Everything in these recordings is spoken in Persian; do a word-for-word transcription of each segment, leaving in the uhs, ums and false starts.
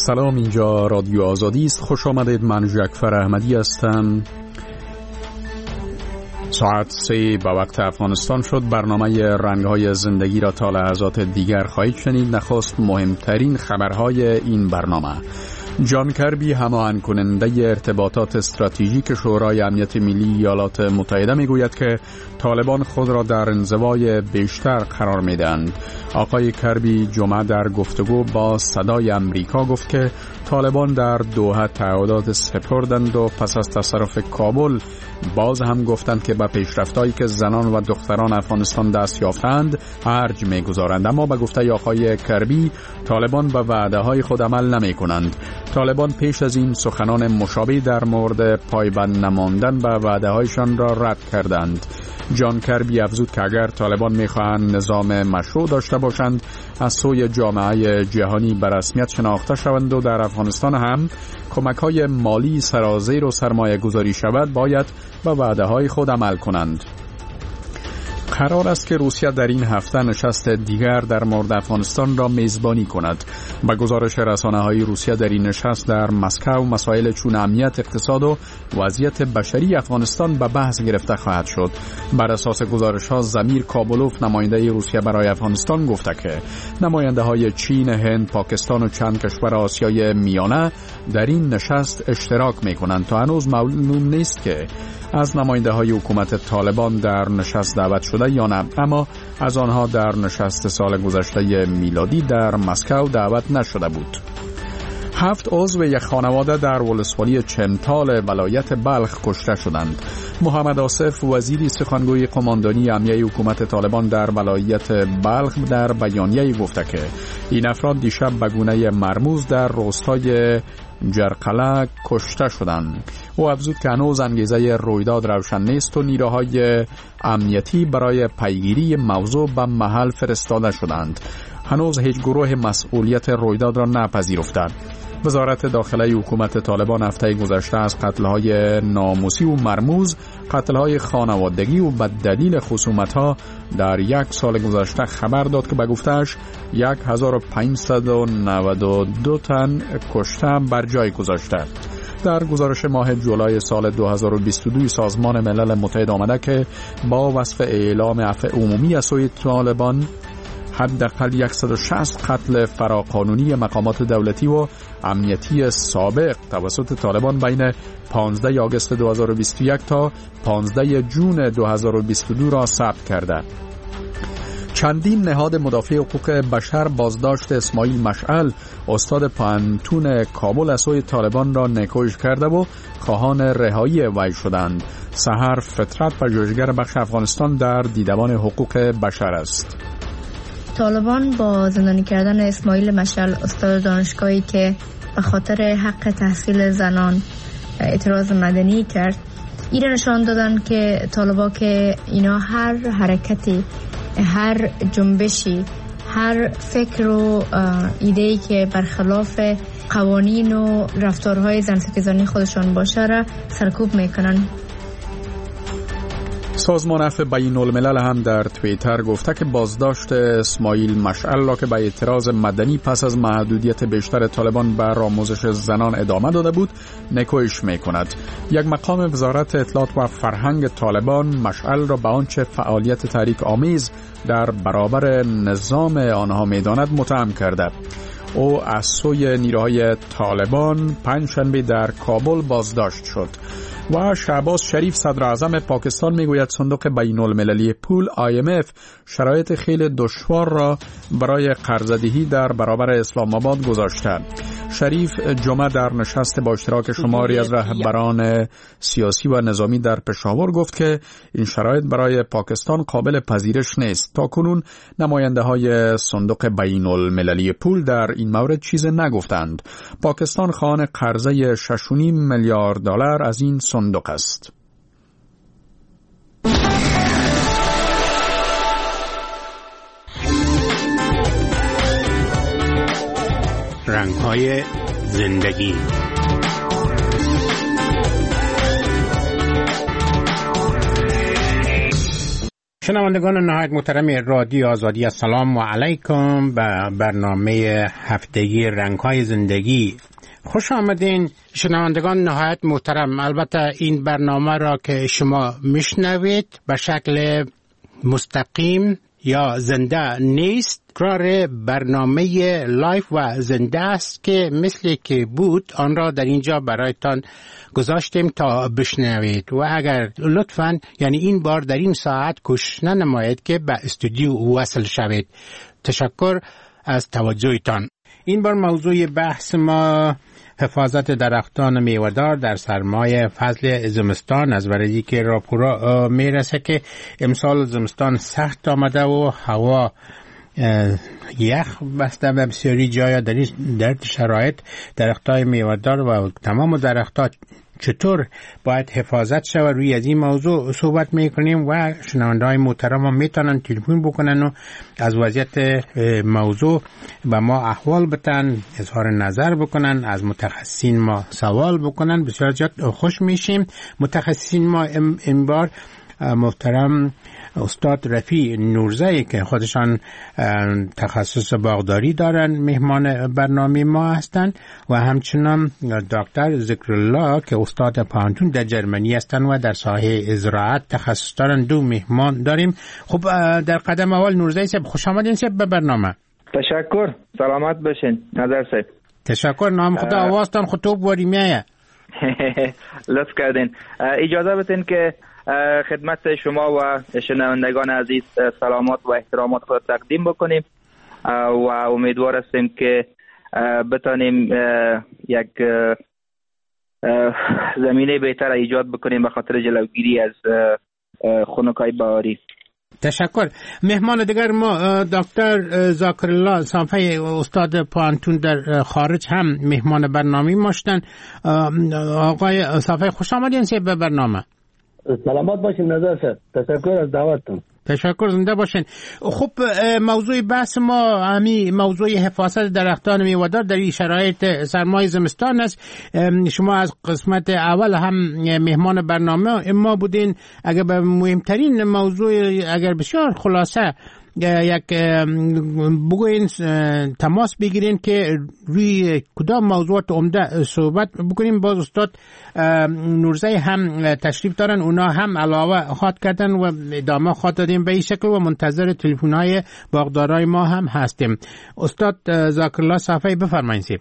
سلام، اینجا رادیو آزادی است. خوش آمدید. من جعفر احمدی هستم. ساعت سه به وقت افغانستان شد. برنامه رنگ‌های زندگی را تا لحظات دیگر خواهید شنید. نخست مهمترین خبرهای این برنامه. جان کربی، هماهنگ کننده ارتباطات استراتژیک شورای امنیت ملی ایالات متحده، میگوید که طالبان خود را در انزوای بیشتر قرار میدهند. آقای کربی جمعه در گفتگو با صدای امریکا گفت که طالبان در دوحه تعهدات سپردند و پس از تصرف کابل باز هم گفتند که به پیشرفتایی که زنان و دختران افغانستان دست یافتند ارج میگذارند. اما به گفته آقای کربی طالبان به وعده های خود عمل نمی کنند. طالبان پیش از این سخنان مشابه در مورد پایبند نماندن به وعده هایشان را رد کردند. جان کربی افزود که اگر طالبان میخواهند نظام مشروع داشته باشند، از سوی جامعه جهانی به رسمیت شناخته شوند و در افغانستان هم کمک‌های مالی سرازیر و سرمایه گذاری شود، باید به وعده های خود عمل کنند. قرار است که روسیه در این هفته نشست دیگر در مورد افغانستان را میزبانی کند. با گزارش رسانه‌های روسیه در این نشست در مسکو مسائل چون امنیت، اقتصاد و وضعیت بشری افغانستان به بحث گرفته خواهد شد. بر اساس گزارش‌ها زمیر کابلوف، نماینده روسیه برای افغانستان، گفته که نماینده‌های چین، هند، پاکستان و چند کشور آسیای میانه در این نشست اشتراک می‌کنند. تا هنوز معلوم نیست که از نماینده‌های حکومت طالبان در نشست دعوت شده یا نه، اما از آنها در نشست سال گذشته میلادی در مسکو دعوت نشده بود. هفت عضو یک خانواده در ولسوالی چمتال ولایت بلخ کشته شدند. محمد آصف، وزیری سخنگوی قماندانی امنیه حکومت طالبان در ولایت بلخ، در بیانیه‌ای گفته که این افراد دیشب به گونه مرموز در روستای جرقله کشته شدند. او افزود که هنوز انگیزه رویداد روشن نیست و نیروهای امنیتی برای پیگیری موضوع به محل فرستاده شدند. هنوز هیچ گروه مسئولیت رویداد را نپذیرفتند. وزارت داخله حکومت طالبان هفته گذشته از قتل‌های ناموسی و مرموز، قتل‌های خانوادگی و به دلیل خصومت‌ها در یک سال گذشته خبر داد که به گفته‌اش هزار و پانصد و نود و دو تن کشته بر جای گذاشته. در گزارش ماه جولای سال دو هزار و بیست و دو سازمان ملل متحد آمده که با وصف اعلام عفو عمومی از سوی طالبان حداقل صد و شصت قتل فراقانونی مقامات دولتی و امنیتی سابق توسط طالبان بین پانزده آگوست دو هزار و بیست و یک تا پانزده ژوئن دو هزار و بیست و دو را ثبت کرده. چندین نهاد مدافع حقوق بشر بازداشت اسماعیل مشعل، استاد پانتون کابل، از سوی طالبان را نکوش کرده و خواهان رهایی وی شدند. سحر فطرت، پژوهشگر بخش افغانستان در دیدبان حقوق بشر است. طالبان با زندانی کردن اسماعیل مشعل، استاد دانشگاهی که به خاطر حق تحصیل زنان اعتراض مدنی کرد، این نشان دادن که طالبا که اینا هر حرکتی، هر جنبشی، هر فکر و ایده‌ای که برخلاف قوانین و رفتارهای زن ستیزانی خودشان باشه را سرکوب میکنن. سازمان عفو بین الملل هم در توییتر گفته که بازداشت اسماعیل مشعل را که به اعتراض مدنی پس از محدودیت بیشتر طالبان بر آموزش زنان ادامه داده بود، نکویش میکند. یک مقام وزارت اطلاعات و فرهنگ طالبان مشعل را به آنچه فعالیت تحریک آمیز در برابر نظام آنها میداند متهم کرده. او از سوی نیروهای طالبان پنجشنبه در کابل بازداشت شد. و شهباز شریف، صدر اعظم پاکستان، میگوید صندوق بین المللی پول آی ام اف شرایط خیلی دشوار را برای قرض‌دهی در برابر اسلام آباد گذاشته. شریف جمعه در نشست با اشتراک شماری از رهبران سیاسی و نظامی در پشاور گفت که این شرایط برای پاکستان قابل پذیرش نیست. تاکنون نماینده های صندوق بین المللی پول در این مورد چیز نگفتند. پاکستان خواهان قرضه شش و نیم میلیارد دلار از این صندوق است. رنگ‌های زندگی. شنوندگان نهایت محترم رادیو آزادی، السلام علیکم به برنامه هفتگی رنگ‌های زندگی. خوش آمدین شنوندگان نهایت محترم. البته این برنامه را که شما میشنوید به شکل مستقیم یا زنده نیست، قرار برنامه لایف و زنده است که مثل که بود آن را در اینجا برایتان گذاشتیم تا بشنوید و اگر لطفاً یعنی این بار در این ساعت کوشش ننمایید که به استودیو وصل شوید. تشکر از توجهتان. این بار موضوع بحث ما حفاظت درختان میوه‌دار در سرمای فصل زمستان از وردی که راپورا میرسه که امسال زمستان سخت آمده و هوا یخ بسته و بسیاری جای در در شرایط درختای میوه‌دار و تمام درختها چطور باید حفاظت شود، روی از این موضوع صحبت میکنیم و شنونده‌های محترم هم میتونن تلفن بکنن و از وضعیت موضوع به ما احوال بتن، اظهار نظر بکنن، از متخصصین ما سوال بکنن. بسیار زیاد خوش میشیم. متخصصین ما این بار محترم استاد رفیع نورزایی که خودشان تخصص باغداری دارن مهمان برنامه ما هستند و همچنان دکتر ذکرالله که استاد پانتون در جرمنی هستند و در ساحه زراعت تخصص دارن. دو مهمان داریم. خب در قدم اول نورزایی صاحب خوش آمدین صاحب به برنامه. تشکر، سلامت باشین نظر صاحب. تشکر. نام خدا آوازتان خطوب واری میایه. لطف کردین. اجازه بدین که خدمت شما و شنوندگان عزیز سلامات و احترامات خود تقدیم بکنیم و امیدوار هستیم که بتانیم یک زمینه بهتر ایجاد بکنیم به خاطر جلوگیری از خنک‌های بهاری. تشکر. مهمان دیگر ما دکتر ذاکرالله صافی استاد پانتون در خارج هم مهمان برنامه ما هستند. آقای صافی خوش آمدین به برنامه. سلامت باشین نظر صاحب. تشکر از دعوتتون. تشکر، زنده باشین. خب موضوع بحث ما همین موضوع حفاظت درختان میوه‌دار در این شرایط سرمای زمستان است. شما از قسمت اول هم مهمان برنامه ما بودین. اگر به مهمترین موضوع اگر بسیار خلاصه یک بگوین تماس بگیرین که روی کدام موضوعات عمده صحبت بکنیم. باز استاد نورزی هم تشریف دارن، اونا هم علاوه خواد کردن و ادامه خواد دادیم به این شکل و منتظر تلفن‌های باغدارای ما هم هستیم. استاد ذاکرالله صافی بفرمایید.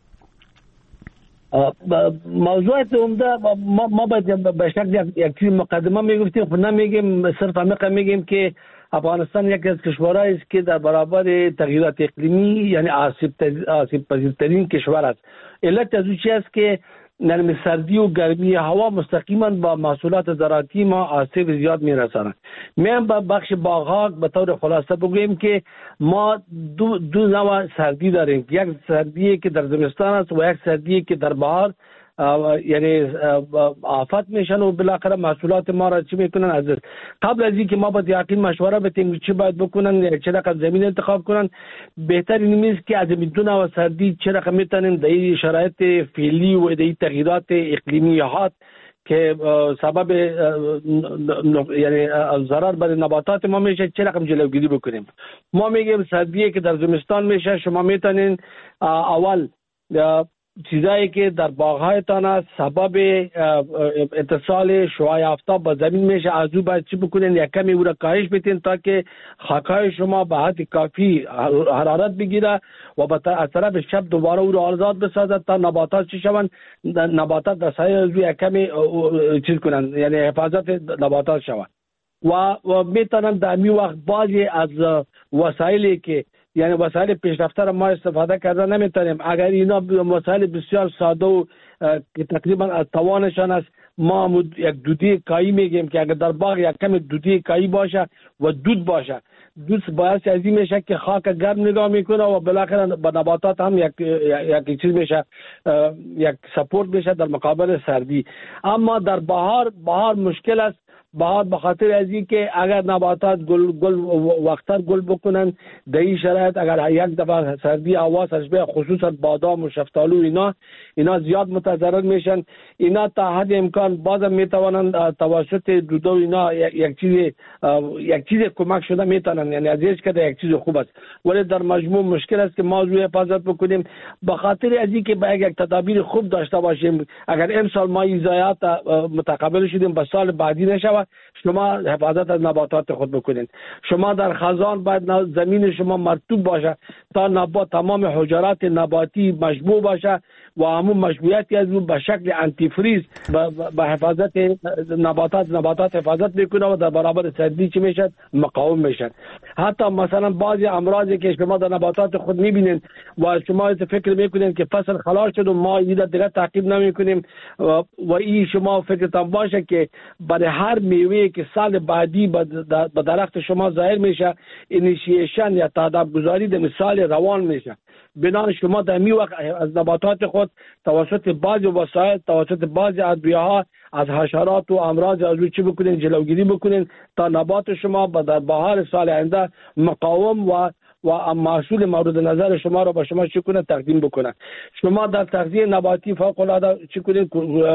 موضوعات عمده ما ما باید به شکل یک چیز مقدمه میگفتیم، خب نمیگیم، صرف عمیقا میگیم که افغانستان یکی از کشورهایی است که در برابر تغییرات اقلیمی یعنی آسیب پذیرترین کشور است. علت از اون چیز است که نرم سردی و گرمی هوا مستقیما با محصولات زراعتی ما آسیب زیاد میرساند. من با بخش باغ‌ها به طور خلاصه بگویم که ما دو دو نوع سردی داریم، یک سردی که در زمستان است و یک سردی که در بهار یعنی آفت میشن و بالاخره محصولات ما را چی میکنن. از قبل از اینکه ما باید یقین مشوره بدیم چی باید بکنن، چه رقم زمین انتخاب کنن، بهتر این است که از این دو نوع سردی چه رقم میتونن در این شرایط فعلی و در این تغییرات اقلیمیات که سبب یعنی ضرر بر نباتات ما میشه چه رقم جلوگیری بکنیم. ما میگیم سردی که در زمستان میشه، شما میتونین اول چیزایی که در باغ‌هایتان است سبب اتصال شعاع آفتاب با زمین میشه، از او باید چی بکنین، یک کمی او را کاهش بدین تا که خاک‌های شما به حد کافی حرارت بگیره و از طرف شب دوباره او را آزاد بسازد تا نباتات چی شوند، نباتات در سایه از یک کمی چیز کنن، یعنی حفاظت نباتات شوند و, و میتونن در می وقت بعضی از وسایلی که یعنی وسایل پیشرفته را ما استفاده کرده نمیتونیم. اگر اینا وسایل بسیار ساده و که تقریبا از توانشان است، ما یک دودی کایی میگیم که اگر در باغ یک کم دودی کایی باشه و دود باشه، دود باعث از این میشه که خاک گرم نگاه میکنه و بالاخره به نباتات هم یک یک چیز میشه، یک سپورت میشه در مقابل سردی. اما در بهار بهار مشکل است. بهار به خاطر از این که اگر نباتات گل گل وقتر گل بکنن در این شرایط، اگر یک دفعه سردی هوا سرش بیاد، خصوصا بادام و شفتالو اینا اینا زیاد متضرر میشن. اینا تا حد امکان بازم میتوانن توسط دودو اینا یک چیز یک چیز کمک شده میتونن، یعنی از هیچ کده یک چیز خوب است، ولی در مجموع مشکل است که ما روی حفاظت بکنیم. به خاطر از این که با یک تدابیر خوب داشته باشیم، اگر امسال ما این ضایعات متقبل شدیم به سال بعدی نشود، شما حفاظت از نباتات خود بکنید. شما در خزان باید زمین شما مرطوب باشه تا نبات تمام حجرات نباتی مشبوع باشه و همون مشبوعیتی از اون به شکل آنتی فریز به حفاظت نباتات نباتات حفاظت میکنه و در برابر سردی چی میشد مقاوم میشن. حتی مثلا بعضی امراضی که شما در نباتات خود میبینید و شما فکر میکنید که فصل خلاص شد و ما این دیگه تعقیب نمیکنیم و این شما فکرتان باشه که برای هر میوه که سال بعدی به درخت شما ظاهر میشه، اینیشیشن یا تاداب گذاری در مثال روان میشه. بنابراین شما در می وقت از نباتات خود توسط بعضی وسایل، توسط بعضی ادویه‌ها از حشرات و امراض از روی چی بکنین، جلوگیری بکنین تا نبات شما در بهار سال آینده مقاوم و و محصول مورد نظر شما را به شما چی کنه تقدیم بکنه. شما در تغذیه نباتی فوق العاده چی کنید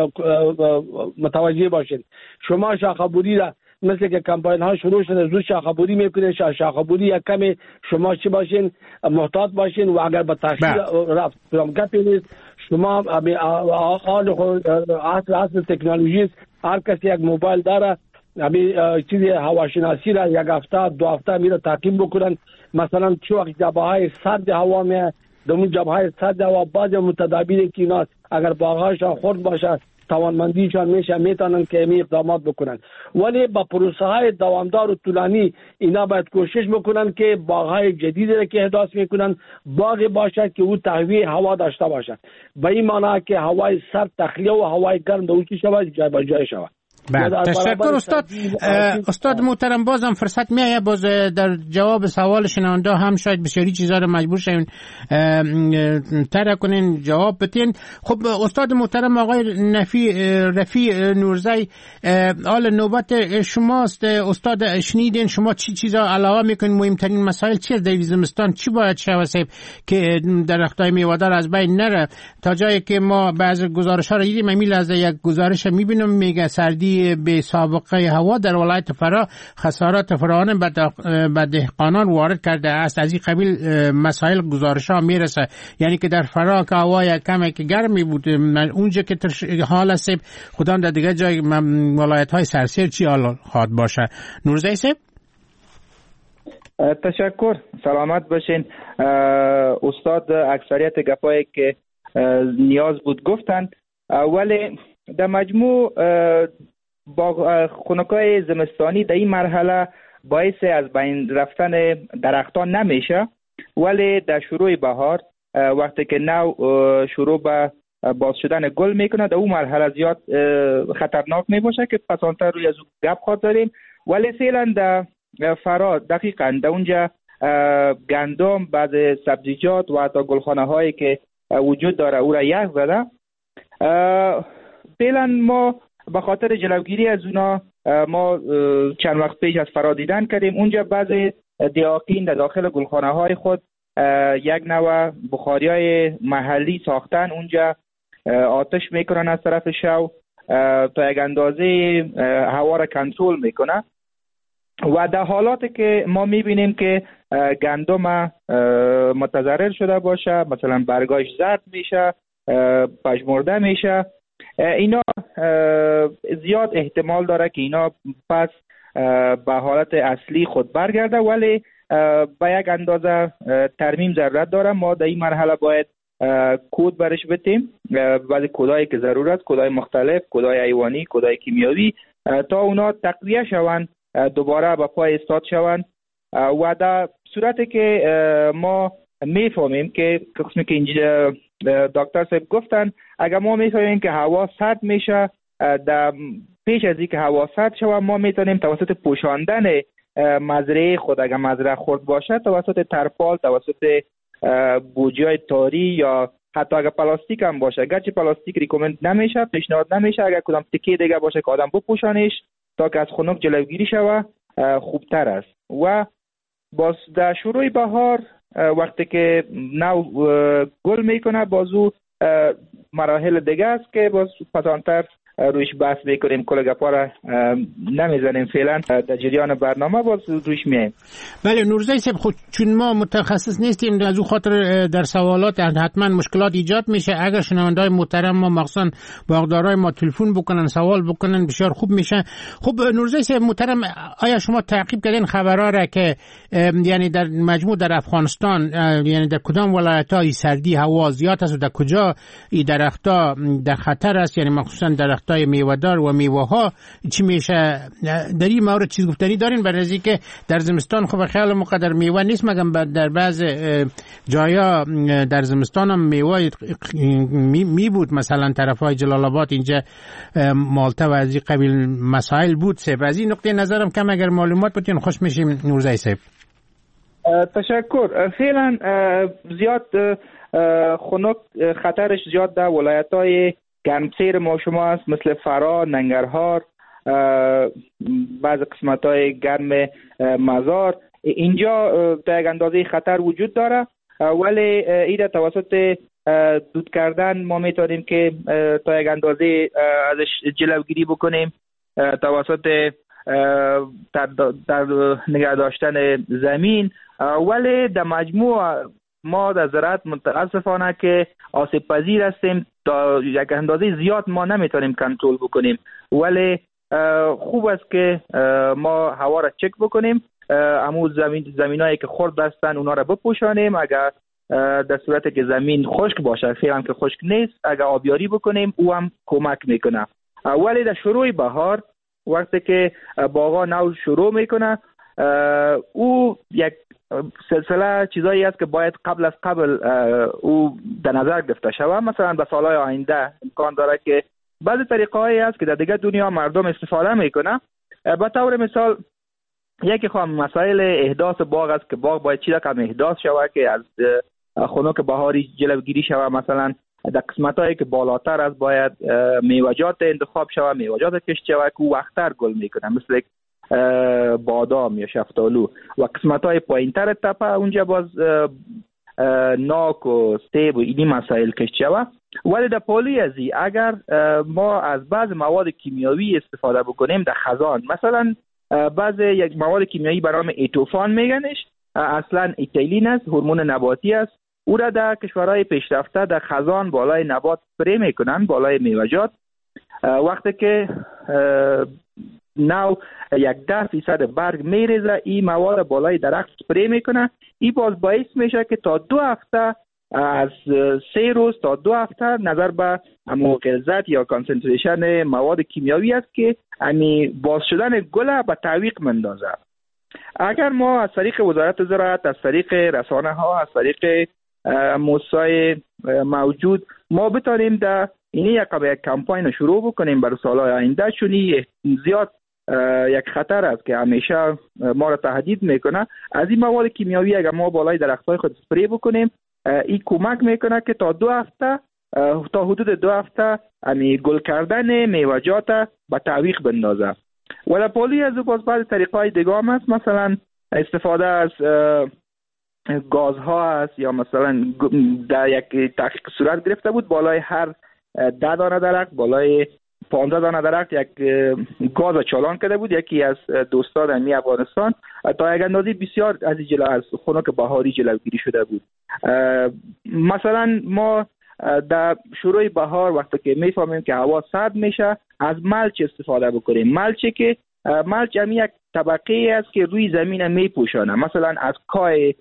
متوجه باشید. شما شاخه‌بوری را مثل که کمپاین ها شروع شده زود شاخه‌بوری میکنین، شاخه‌بوری یک کمی شما چی باشین محتاط باشین و اگر به تشکیل رفت کمکت نیست شما آل اصل اصل تکنولوژی هر کسی یک موبایل داره، همین چیز هواشناسی را یک هفته دو هفته میره تعقیب بکنن. مثلا چه وقت جبهه‌های سرد هوا می دمون جبهه‌های سرد هوا بعضی متدابیری که اینا اگر باغ‌هاشون خرد باشه توانمندیشان میشه میتونن که می اقدامات بکنن، ولی با پروسه های دوامدار و طولانی اینا باید کوشش بکنن که باغ‌های جدیدی را که احداث میکنن باغی باشد که او تهویه هوا داشته باشد، به این معنی که هوای سرد تخلیه و هوای گرم دوچی شود جای به جای شود. تشکر استاد. استاد محترم بازم فرصت میایه باز در جواب سوال شنونده هم شاید بسیاری چیزا رو مجبور شوین طرح کنین جواب بدین. خب استاد محترم آقای نفی رفیع نورزی، حال نوبت شماست. استاد شنیدین شما چی چیزا علاوه میکنین؟ مهمترین مسائل چیه در زمستان؟ چی باید شود که درختای میوه‌دار از بین نره؟ تا جایی که ما بعضی گزارش‌ها رو دیدیم، امیل از یک گزارش میبینم میگه سردی به سابقه هوا در ولایت فرا خسارات فراوان به دهقانان وارد کرده است. از این قبیل مسائل گزارش ها میرسه، یعنی که در فرا که هوا یک کمی که گرمی بود، اونجا که حال است خدا در دیگه جای ولایت های سرسیر چی حال خواد باشه. نورزی صاحب تشکر، سلامت باشین. استاد اکثریت گپایی که نیاز بود گفتن، ولی در مجموع با خنکای زمستانی در این مرحله باعث از بین رفتن درختان نمیشه، ولی در شروع بهار وقتی که نو شروع به باز شدن گل میکنه در اون مرحله زیاد خطرناک میباشه که پسانتر روی از گپ خواهد داریم. ولی فعلا در فرا دقیقاً در اونجا گندم، بعض سبزیجات و حتی گلخانه هایی که وجود داره او را یخ زده. فعلا ما به خاطر جلوگیری از اونا ما چند وقت پیش از فرا دیدن کردیم. اونجا بعضی دیاقین در داخل گلخانه های خود یک نوع بخاری های محلی ساختن، اونجا آتش میکنن از طرف شو تا یک اندازه هوا را کنترل میکنه و در حالاتی که ما میبینیم که گندم متضرر شده باشه، مثلا برگاش زرد میشه، پژمرده میشه، اینا زیاد احتمال داره که اینا پس به حالت اصلی خود برگرده، ولی به یک اندازه ترمیم ضرورت داره. ما در این مرحله باید کود برش بتیم، بعضی کودایی که ضرورت، کودای مختلف، کودای حیوانی، کودای کیمیاوی، تا اونا تقویه شوند، دوباره به پای استاد شوند و در صورتی که ما میفهمیم که قسمی که اینجا دکتر صاحب گفتن، اگر ما میفهمیم که هوا سرد میشه، در پیش از اینکه هوا سرد شود ما میتونیم توسط پوشاندن مزرعه خود، اگر مزرعه خرد باشه، توسط ترپال، توسط بوجی‌های تاری یا حتی اگر پلاستیک هم باشه، گرچه پلاستیک ریکومند نمیشه، پیشنهاد نمیشه، اگر کدام تکی دیگه باشه که آدم بپوشانش تا که از خنک جلوگیری شود خوبتر است. و باز در شروع بهار وقتی که نو گل میکنه بازو مراحل دیگه است که باز پسانتر رویش بحث بکنیم. کل گپا را نمیزنیم فعلا، در جریان برنامه باز رویش میایم. بله نورزی صاحب، خود چون ما متخصص نیستیم از او خاطر در سوالات حتما مشکلات ایجاد میشه. اگر شنوندای محترم ما مخصوصا باغدارای ما تلفن بکنن سوال بکنن بسیار خوب میشه. خب نورزی صاحب محترم، آیا شما تعقیب کردین خبرها را که یعنی در مجموع در افغانستان یعنی در کدام ولایت‌های سردی هوا زیاد است و در کجا این درخت‌ها در خطر است، یعنی مخصوصا درخت های میوه‌دار و میوه ها چی میشه؟ در این مورد چیز گفتنی دارین؟ برای از اینکه در زمستان خب خیال مقدر میوه نیست، مگم در بعض جایا در زمستان هم میوه می, می بود، مثلا طرف های جلال آباد اینجا مالته و از این قبیل مسائل بود. سه از این نقطه نظرم کم اگر معلومات بتین خوش میشیم نورزی صاحب. تشکر. فعلا زیاد خنک خطرش زیاد در ولایت های گرمسیر ما شما است، مثل فرا، ننگرهار، بعض قسمت های گرم مزار. اینجا تا یک اندازه خطر وجود داره، ولی ایده توسط دود کردن ما میتونیم که تا یک اندازه ازش جلوگیری بکنیم، توسط در نگه داشتن زمین. ولی در مجموع ما در زراعت متاسفانه که آسیب پذیر هستیم، تا یک اندازه زیاد ما نمیتونیم کنترل بکنیم. ولی خوب است که ما هوا را چک بکنیم، امو زمین زمینایی که خرد هستن اونا را بپوشانیم. اگر در صورت که زمین خشک باشه، فعلا که خشک نیست، اگر آبیاری بکنیم او هم کمک میکنه. ولی در شروع بهار وقتی که باغا نو شروع میکنه، او یک سلسله چیزایی است که باید قبل از قبل او در نظر گرفته شود. مثلا به سالهای آینده امکان داره که بعضی طریقه‌هایی است که در دیگه دنیا مردم استفاده میکنه. به طور مثال یکی خواهم مسائل احداث باغ است که باغ باید چی رقم احداث شود که از خنک بهاری جلوگیری شود. مثلا در قسمت‌هایی که بالاتر است باید میوه‌جات انتخاب شود، میوه‌جات کشت شود که وقتر گل میکنه، مثل بادام یا شفتالو. و قسمت‌های پایین‌تر تپه اونجا باز ناک و سیب و اینی مسائل کشت شود. ولی در پالوی ازی اگر ما از بعض مواد کیمیایی استفاده بکنیم در خزان، مثلا بعض یک مواد کیمیایی به نام ایتوفان میگنش، اصلا ایتیلین است، هورمون نباتی است. او را در کشورهای پیشرفته در خزان بالای نبات اسپری میکنن، بالای میوه‌جات. وقتی که نو یک ده فیصد برگ میریزه، این مواد بالای درخت اسپری میکنه. این باز باعث میشه که تا دو هفته از سه روز تا دو هفته نظر به امو غلظت یا کانسنتریشن مواد کیمیایی است که امی باز شدن گل به تعویق مندازه. اگر ما از طریق وزارت زراعت، از طریق رسانه ها، از طریق موسسای موجود ما بتانیم در این یک یک کمپاین شروع بکنیم برای سالهای آینده، چون زیاد یک خطر است که همیشه ما را تهدید میکنه. از این مواد کیمیایی اگر ما بالای درخت‌های خود اسپری بکنیم، این کمک میکنه که تا دو هفته تا حدود دو هفته امی گل کردن میوه‌جات به تعویق بندازه. و در پالی از باز بعض طریق‌های دیگه هم هست، مثلا استفاده از گازها است، یا مثلا در یک تحقیق صورت گرفته بود بالای هر ده دانه درخت، بالای پانزده دانه درخت یک گاز چالان کرده بود یکی از دوستان امی افغانستان، تا یک اندازه بسیار از جلو از خنک بهاری جلوگیری شده بود. مثلا ما در شروع بهار وقتی که میفهمیم که هوا سرد میشه، از ملچ استفاده بکنیم. ملچی که ملچ هم یک طبقه است که روی زمین میپوشانه. مثلا از کای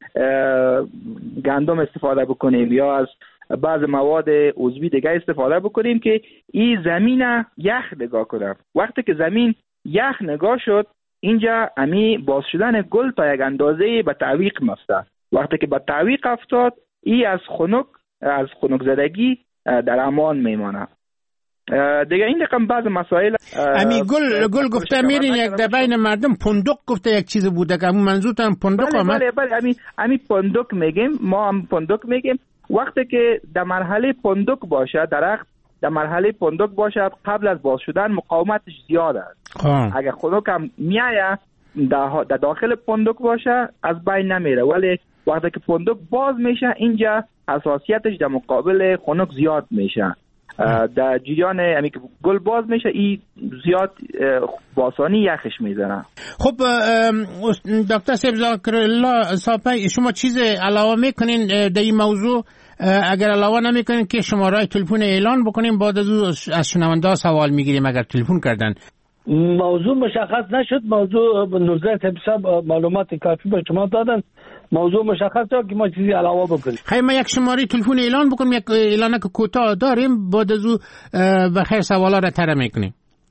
گندم استفاده بکنیم یا از بعض مواد عضوی دیگه استفاده بکنیم که این زمین یخ نگاه کنه. وقتی که زمین یخ نگاه شد، اینجا امی باز شدن گل تا یک اندازه به تعویق مفته. وقتی که به تعویق افتاد، این از خنک از خنک زدگی در امان میمانه. دیگه این رقم بعض مسائل امی گل گل گفته میرین یک در بین مردم پندق گفته یک چیز بوده که منظورتون پندق آمد. بله بله امی امی پندق میگیم، ما هم پندق میگیم. وقتی که در مرحله پندق باشه، درخت در مرحله پندوک باشه قبل از باز شدن مقاومتش زیاد است. اگر خنک هم میایه در داخل پندوک باشه از بین نمیره، ولی وقتی که پندوک باز میشه اینجا حساسیتش در مقابل خنک زیاد میشه. در جریان امی که گل باز میشه این زیاد باسانی یخش میزنه. خب دکتر سیب ذاکرالله صافی، شما چیز علاوه میکنین در این موضوع؟ اگر علاوه نمیکنین که شماره تلفن اعلان بکنیم، بعد از از شنونده سوال میگیریم اگر تلفن کردن. موضوع مشخص نشد. موضوع نوزده حساب معلومات کافی به شما دادن. موضوع مشخص شد که ما چیزی علاوه بکنیم. خیلی ما یک شماره تلفن اعلان بکنیم، یک اعلان که کوتاه داریم، بعد از او بخیر سوالا را طرح میکنیم.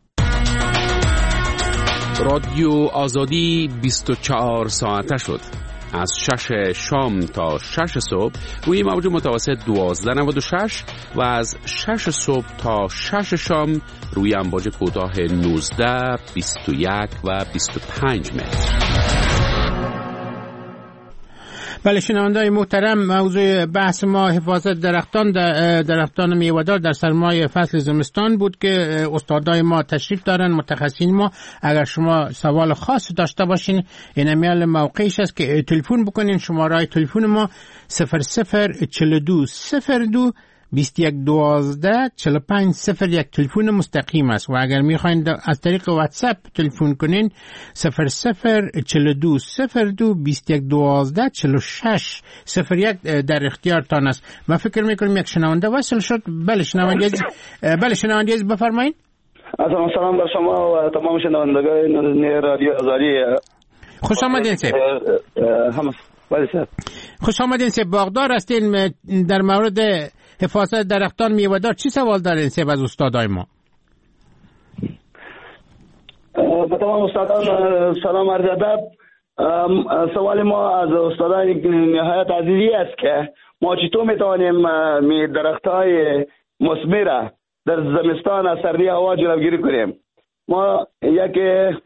رادیو آزادی بیست و چهار ساعته شد. از شش شام تا شش صبح روی موج متوسط دوازده نود و شش و از شش صبح تا شش شام روی امواج کوتاه نوزده، بیست و یک و بیست و پنج متر. بله شنونده‌های محترم، موضوع بحث ما حفاظت درختان درختان میوه‌دار در سرمای فصل زمستان بود که استادای ما تشریف دارن، متخصصین ما. اگر شما سوال خاص داشته باشین این میال موقعش است که تلفن بکنین. شماره تلفن ما صفر صفر چهل و دو صفر دو بیست و یک دوازده چهل و پنج صفر یک تلفن مستقیم است، و اگر میخواین از طریق واتساپ تلفن کنین صفر صفر چهل و دو صفر دو بیست و یک دوازده چهل و شش صفر یک در اختیارتان است. من فکر میکنم یک شنونده وصل شد. بله شنونده عزیز، بله شنونده عزیز بفرمایید. سلام سلام بر شما و تمام شنوندگان رادیو آزادی. خوش آمدین سید. هم بله سید. خوش آمدین سید. باغدار هستین، در مورد حفاظت درختان میوه‌دار چی سوال دارین سیب از استادای ما؟ به تمام استادان سلام عرض ادب. سوال ما از استادان نهایت عزیزی است که ما چطور میتوانیم می درختای مثمر در زمستان از سردی هوا جلوگیری کنیم؟ ما یک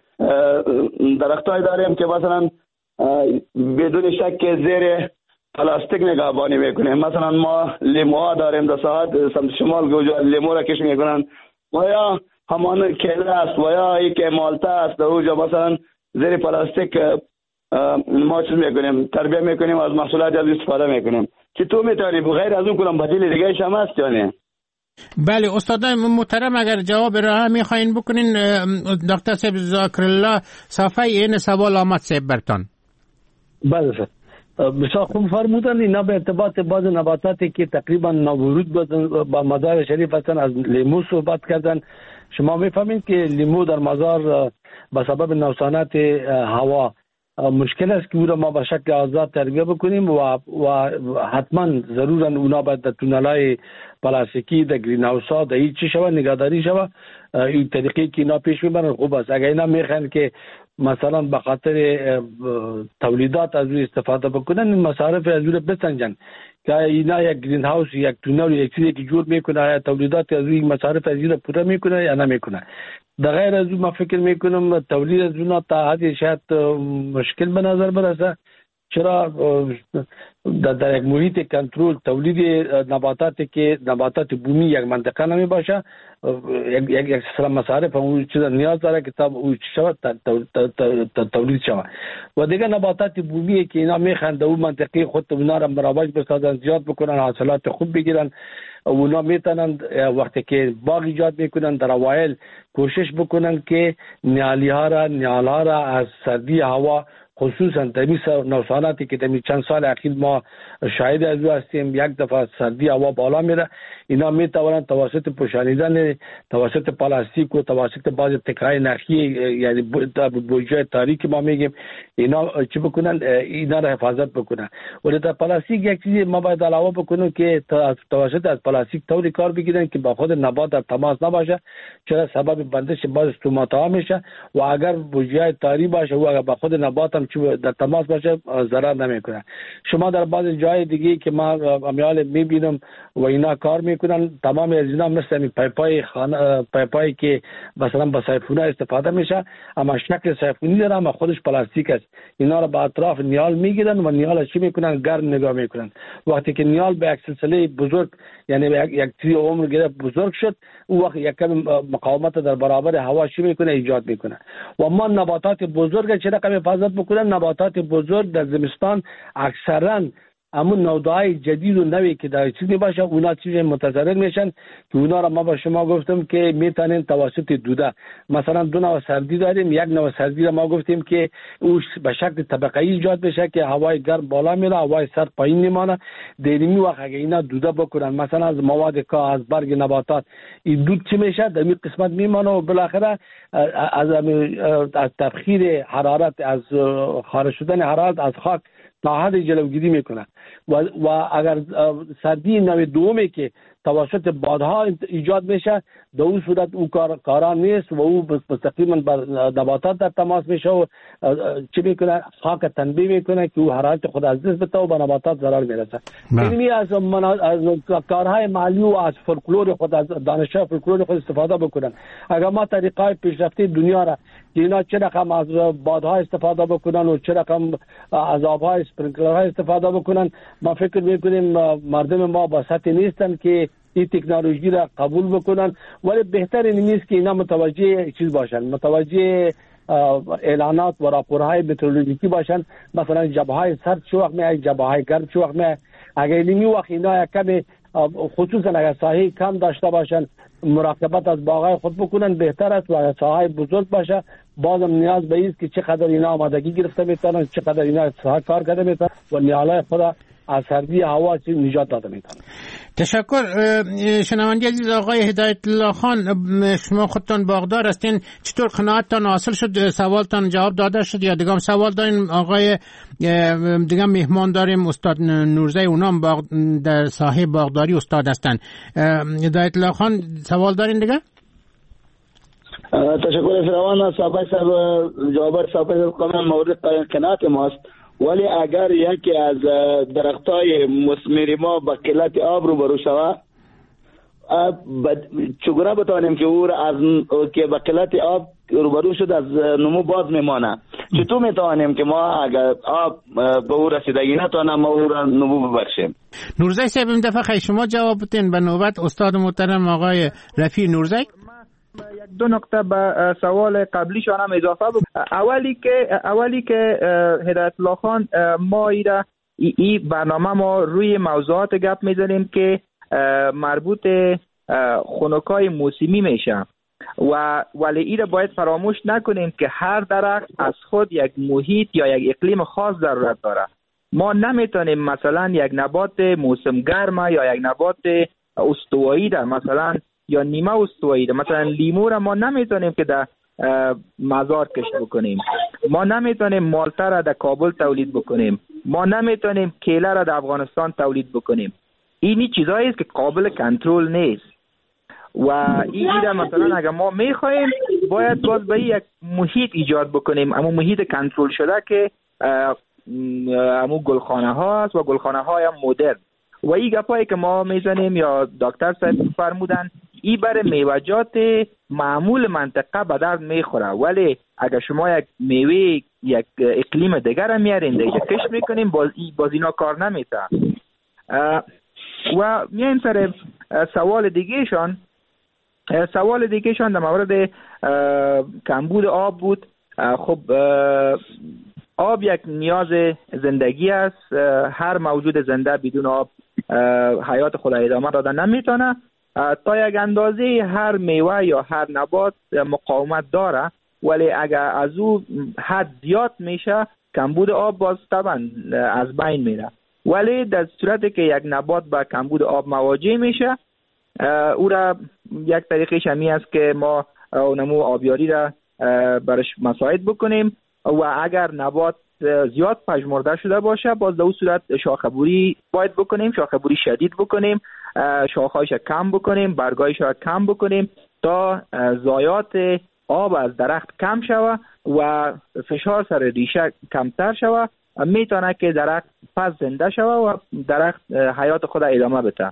درختای داریم که مثلا بدون شک زیر پلاستیک نگهبانی میکنیم. مثلا ما لیموها داریم در ساعت سمت شمال که لیمو را کش میکنن، و یا همان کیله است، و یا ای که مالتا است، در اونجا مثلا زیر پلاستیک ما چیز میکنیم، تربیه میکنیم، از محصولات از استفاده میکنیم. چطور میتونیم غیر از اون کنم بدیل دیگه هم هست یا نه؟ بله استادان محترم، اگر جواب را میخواین بکنین دکتر سیب ذاکرالله صافی این سوال آمد سیب برتان. بله سر بسیار خوب فرمودن. اینا به ارتباط بعض نباتاتی که تقریبا ناورود با مزار شریف هستن از لیمو صحبت کردن. شما میفهمید که لیمو در مزار به سبب نوسانات هوا مشکل است که او را ما به شکل آزاد تربیه بکنیم، و, و حتما ضرورا اونا باید در تونلای پلاستیکی در گرین هاوس ها در هیچ چی شود نگهداری شود. این طریقی که اینا پیش میبرن خوب است. اگر اینا میخوان که مثلا به خاطر تولیدات از روی استفاده بکنن، این مصارف از روی بسنجن که اینا یک گرین هاوس، یک تونل، یک چیزی که جور میکنه، تولیدات از روی مصارف از روی پوره میکنه یا نمیکنه. در غیر از اون ما فکر میکنم تولید از اون تا حدی شاید مشکل به نظر برسه. چرا در, در یک محیط کنترل تولید نباتاتی که نباتات بومی یک منطقه نمی باشه، یک یک یک سلام مصارف اون چیز نیاز داره که تا او شود تولید شود. و دیگه نباتات بومی که اینا میخوان اون منطقه خود اونا را مروج بسازن، زیاد بکنن، حاصلات خوب بگیرن. اونا میتونن وقتی که باغ ایجاد میکنن در اوایل کوشش بکنن که نیالی ها را نیال ها را از سردی هوا، خصوصا دمی نوساناتی که دمی چند سال اخیر ما شاهد از او هستیم، یک دفعه سردی هوا بالا میره، اینا میتوانند توسط پوشانیدن توسط پلاستیک و توسط بعض تکرای نخی، یعنی بوجه تاریک ما میگیم، اینا چی بکنن؟ اینا را حفاظت بکنن. ولی در پلاستیک یک چیزی ما باید علاوه بکنیم که توسط از پلاستیک طوری کار بگیرن که با خود نبات در تماس نباشه، چرا سبب بندش باز استوماتا میشه، و اگر بوجه تاری باشه و اگر با خود نبات هم در تماس باشه ضرر نمیکنه. شما در بعض جای دیگه که ما امیال میبینم و اینا کار میکنن، تمام از اینا مثل پایپای خانه پایپایی که مثلا با سایفونه استفاده میشه، اما شکل سایفونی داره اما خودش پلاستیک است. اینا رو به اطراف نیال میگیرن و نیال چی میکنن؟ گرم نگاه میکنن. وقتی که نیال به یک سلسله بزرگ یعنی یک تری عمر گرفت بزرگ شد، اون وقت یک کم مقاومت در برابر هوا چی میکنه؟ ایجاد میکنه. و ما نباتات بزرگ چه رقم حفاظت بکنن؟ نباتات بزرگ در زمستان اکثرا همون نودهای جدید و نوی که در چیز باشه اونا چیز متضرر میشن که اونا را ما با شما گفتم که میتونین توسط دوده، مثلا دو نوع سردی داریم. یک نوع سردی را ما گفتیم که اوش به شکل طبقه ای ایجاد بشه که هوای گرم بالا میره، هوای سرد پایین میمانه. دیرمی وقت اگه اینا دوده بکنن مثلا از مواد کا از برگ نباتات، این دود چی میشه؟ در این قسمت میمانه و بالاخره از از تبخیر حرارت، از خارج شدن حرارت از خاک تا حد جلوگیری میکنه. و, و اگر سردی نوع دومی که توسط بادها ایجاد میشه، در اون صورت او کار کاران نیست و او مستقیما بر نباتات در تماس میشه و چی میکنه؟ خاک تنبیه میکنه که او حرارت خود از دست بده و به نباتات ضرر میرسه. اینی از, از کارهای مالی و از فولکلور خود، از دانشجو فولکلور خود استفاده بکنن. اگر ما طریقای پیشرفته دنیا را که اینا چه رقم از بادها استفاده بکنن و چه رقم از آبهای اسپرینکلرها استفاده بکنن، ما فکر میکنیم مردم ما با سطح نیستن که این تکنولوژی را قبول بکنن. ولی بهتر این نیست که اینا متوجه چیز باشن، متوجه اعلانات و راپورهای مترولوژیکی باشن. مثلا جبههای سرد چه وقت میاد، جبههای گرم چه وقت میاد. اگر اینمی وقت اینا یک کمی خصوصا اگر ساحه کم داشته باشن مراقبت از باغای خود بکنن بهتر است. و اگر ساحه بزرگ باشه بازم نیاز به است که چقدر اینا آمادگی گرفته میتونن، چقدر اینا ساحه کار کرده میتونن و نیالای خود از سردی هوا نجات داده میتونن. تشکر. شنوندی عزیز آقای هدایت الله خان، شما خودتان باغدار هستین، چطور قناعتتان حاصل شد؟ سوالتان جواب داده شد یا دیگه سوال دارین؟ آقای دیگه مهمان داریم، استاد نورزی، اونام باغ در ساحه باغداری استاد هستن. هدایت الله خان سوال دارین دیگه؟ تشکر فراوان. صاحب صاحب جواب صاحب کاملا مورد قناعت ماست. ولی اگر یکی از درختای مثمر ما با قلت آب روبرو شود، چگونه بتوانیم که او از که با قلت آب روبرو شد از نمو باز میمانه؟ چطور میتوانیم که ما اگر آب به او رسیدگی نتوانه ما او را نمو ببخشیم؟ نورزی صاحب این دفعه خیلی شما جواب بدین. به نوبت استاد محترم آقای رفیع نورزی. یک دو نکته به سوال قبلیشان هم اضافه بکنم. اولی که اولی که هدایت الله خان، ما ایره ای, ای برنامه ما روی موضوعات گپ میزنیم که مربوط خنکای موسمی میشه و ولی ایره باید فراموش نکنیم که هر درخت از خود یک محیط یا یک اقلیم خاص ضرورت داره. ما نمیتونیم مثلا یک نبات موسم گرمه یا یک نبات استوایی ده مثلا یا نیمه استوایی ده، مثلا لیمو را ما نمیتونیم که در مزار کشت بکنیم، ما نمیتونیم مالته را در کابل تولید بکنیم، ما نمیتونیم کیله را در افغانستان تولید بکنیم. اینی چیزایی است که قابل کنترل نیست و این را مثلا اگر ما میخوایم باید باز به یک محیط ایجاد بکنیم، اما محیط کنترل شده که همون گلخانه ها است و گلخانه های مدرن. و این گپایی که ما میزنیم یا دکتر صاحب فرمودن ای برای میوجات معمول منطقه به درد میخوره، ولی اگر شما یک میوه یک اقلیم دیگر هم میارین دیگه کش میکنیم باز, باز اینا کار نمیته. و میایم سر سوال دیگه شان. سوال دیگه شان در مورد کمبود آب بود. خب آب یک نیاز زندگی است. هر موجود زنده بدون آب حیات خود ادامه دادن نمیتونه. تا یک اندازه هر میوه یا هر نبات مقاومت داره، ولی اگر از او حد زیاد میشه کمبود آب باز طبعا از بین میره. ولی در صورتی که یک نبات با کمبود آب مواجه میشه، او را یک طریقش همی است که ما نمو آبیاری را برش مساعد بکنیم و اگر نبات زیاد پژمرده شده باشه باز در اون صورت شاخه‌بوری باید بکنیم، شاخه‌بوری شدید بکنیم، شاخه‌هایش کم بکنیم، برگایش را کم بکنیم تا ضایعات آب از درخت کم شود و فشار سر ریشه کمتر شود. میتونه که درخت پس زنده شوه و درخت حیات خود ادامه بده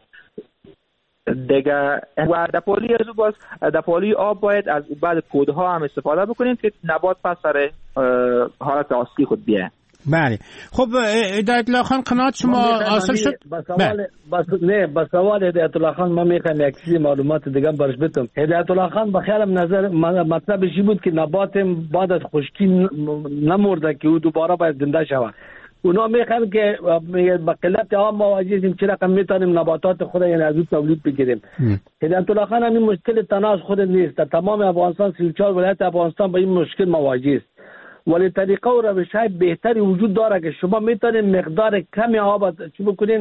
دیگه. و در پالی از باز در پالی آب باید از بعد کودها هم استفاده بکنیم که نبات پس سر حالت اصلی خود بیه. بله. خب هدایت الله خان قناعت شما حاصل شد؟ با سوال بس نه با سوال هدایت الله خان من میخوام یک چیزی معلومات دیگه برش بدم. هدایت الله خان به خیالم نظر مطلبش این بود که نبات بعد از خشکی نمرده که او دوباره باید زنده شود. اونا میخوان که با قلت آب مواجهیم چه رقم میتونیم نباتات خود یعنی از اون تولید بگیریم. هدایت الله خان این مشکل تنها خود نیست، تمام افغانستان سی و چهار ولایت افغانستان با این مشکل مواجه است. ولی طریقه و روش‌های بهتری وجود داره که شما میتونین مقدار کمی آب چی بکنین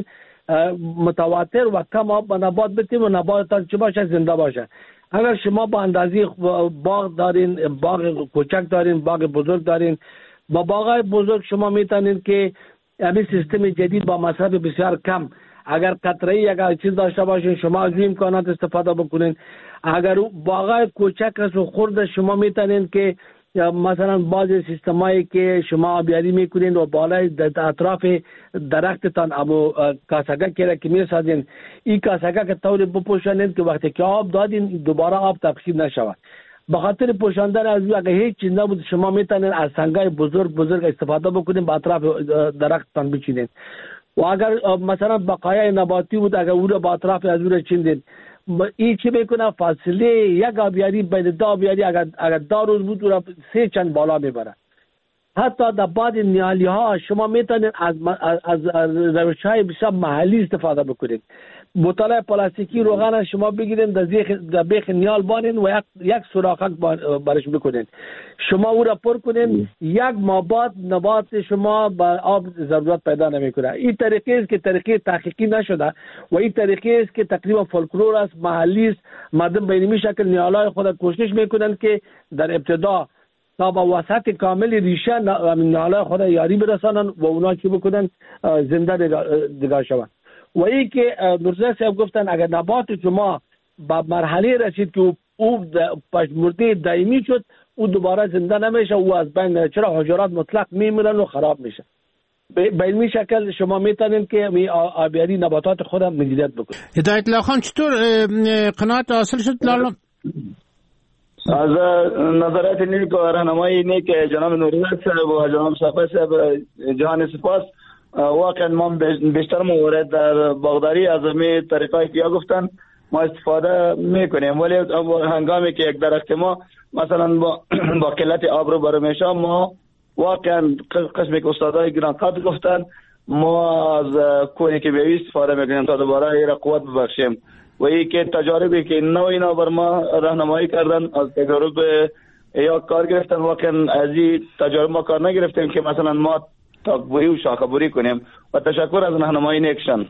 متواتر و کم آب به نبات بدین و نباتات چی باشه زنده باشه. اگر شما با اندازه باغ دارین، باغ کوچک دارین، باغ بزرگ دارین، با باغ بزرگ شما میتونین که همین سیستم جدید با مصرف بسیار کم اگر قطره‌ای اگر چیز داشته باشین شما از این امکانات استفاده بکنین. اگر باغ کوچک است و خرد شما میتونین که یا مثلا بعض سیستمایی که شما آبیاری میکنین و بالای اطراف درختتان ابو کاسگه که که میسازین این کاسگه که طور بپوشانین که وقتی که آب دادین دوباره آب تقسیم نشود. به خاطر پوشاندن از اگر هیچ چیز نبود شما میتونین از سنگای بزرگ بزرگ استفاده بکنین به اطراف درختتان بچینین. و اگر مثلا بقایای نباتی بود اگر اون رو به اطراف از اون چیندین این چی میکنه فاصله یک آبیاری بین دو آبیاری اگر اگر دو روز بود رو سه چند بالا میبره. حتی در بعض نیالی ها شما میتونید از از, از روش های بسیار محلی استفاده بکنید. بوتل پلاستیکی روغن شما بگیرید در بیخ در بیخ نیال بانید و یک یک سوراخک برش بکنید. شما او را پر کنید یک ماه بعد نبات شما با آب ضرورت پیدا نمیکنه. این طریقه است که طریقه تحقیقی نشده و این طریقه است که تقریبا فولکلور است، محلی است. مردم به این شکل نیالای خود کوشش میکنند که در ابتدا تا با وسط کامل ریشه نیالای خود یاری برسانن و اونا چی بکنن زنده دیگه شوند. و این که نورزای صاحب گفتن اگر نبات شما با مرحله رسید که او پشمرده دائمی شد او دوباره زنده نمیشه و از بین چرا حجرات مطلق میمیرن و خراب میشه. به این شکل شما میتونین که آبیاری نباتات خود مدیریت بکنید. هدایت الله خان چطور قناعت حاصل شد لالا؟ از نظرات نیک و راهنمایی نیک جناب نورزاد صاحب و جناب صفا صاحب جهان سپاس. واقعا ما بیشتر مورد در باغداری از می طریقایی که گفتن ما استفاده میکنیم ولی هنگامی که یک درخت ما مثلا با با قلت آب رو برو میشه ما واقعا قسمی که استادای گران قدر گفتن ما از کونی که بیوی استفاده میکنیم تا دوباره این را قوت ببخشیم. و این که تجاربی که نو اینا بر ما راهنمایی کردن از تجارب یا کار گرفتن واقعا از این تجارب ما کار نگرفتیم که مثلا ما تاکبوری و شاخبوری کنیم و تشکر از راهنمایی نیکشان.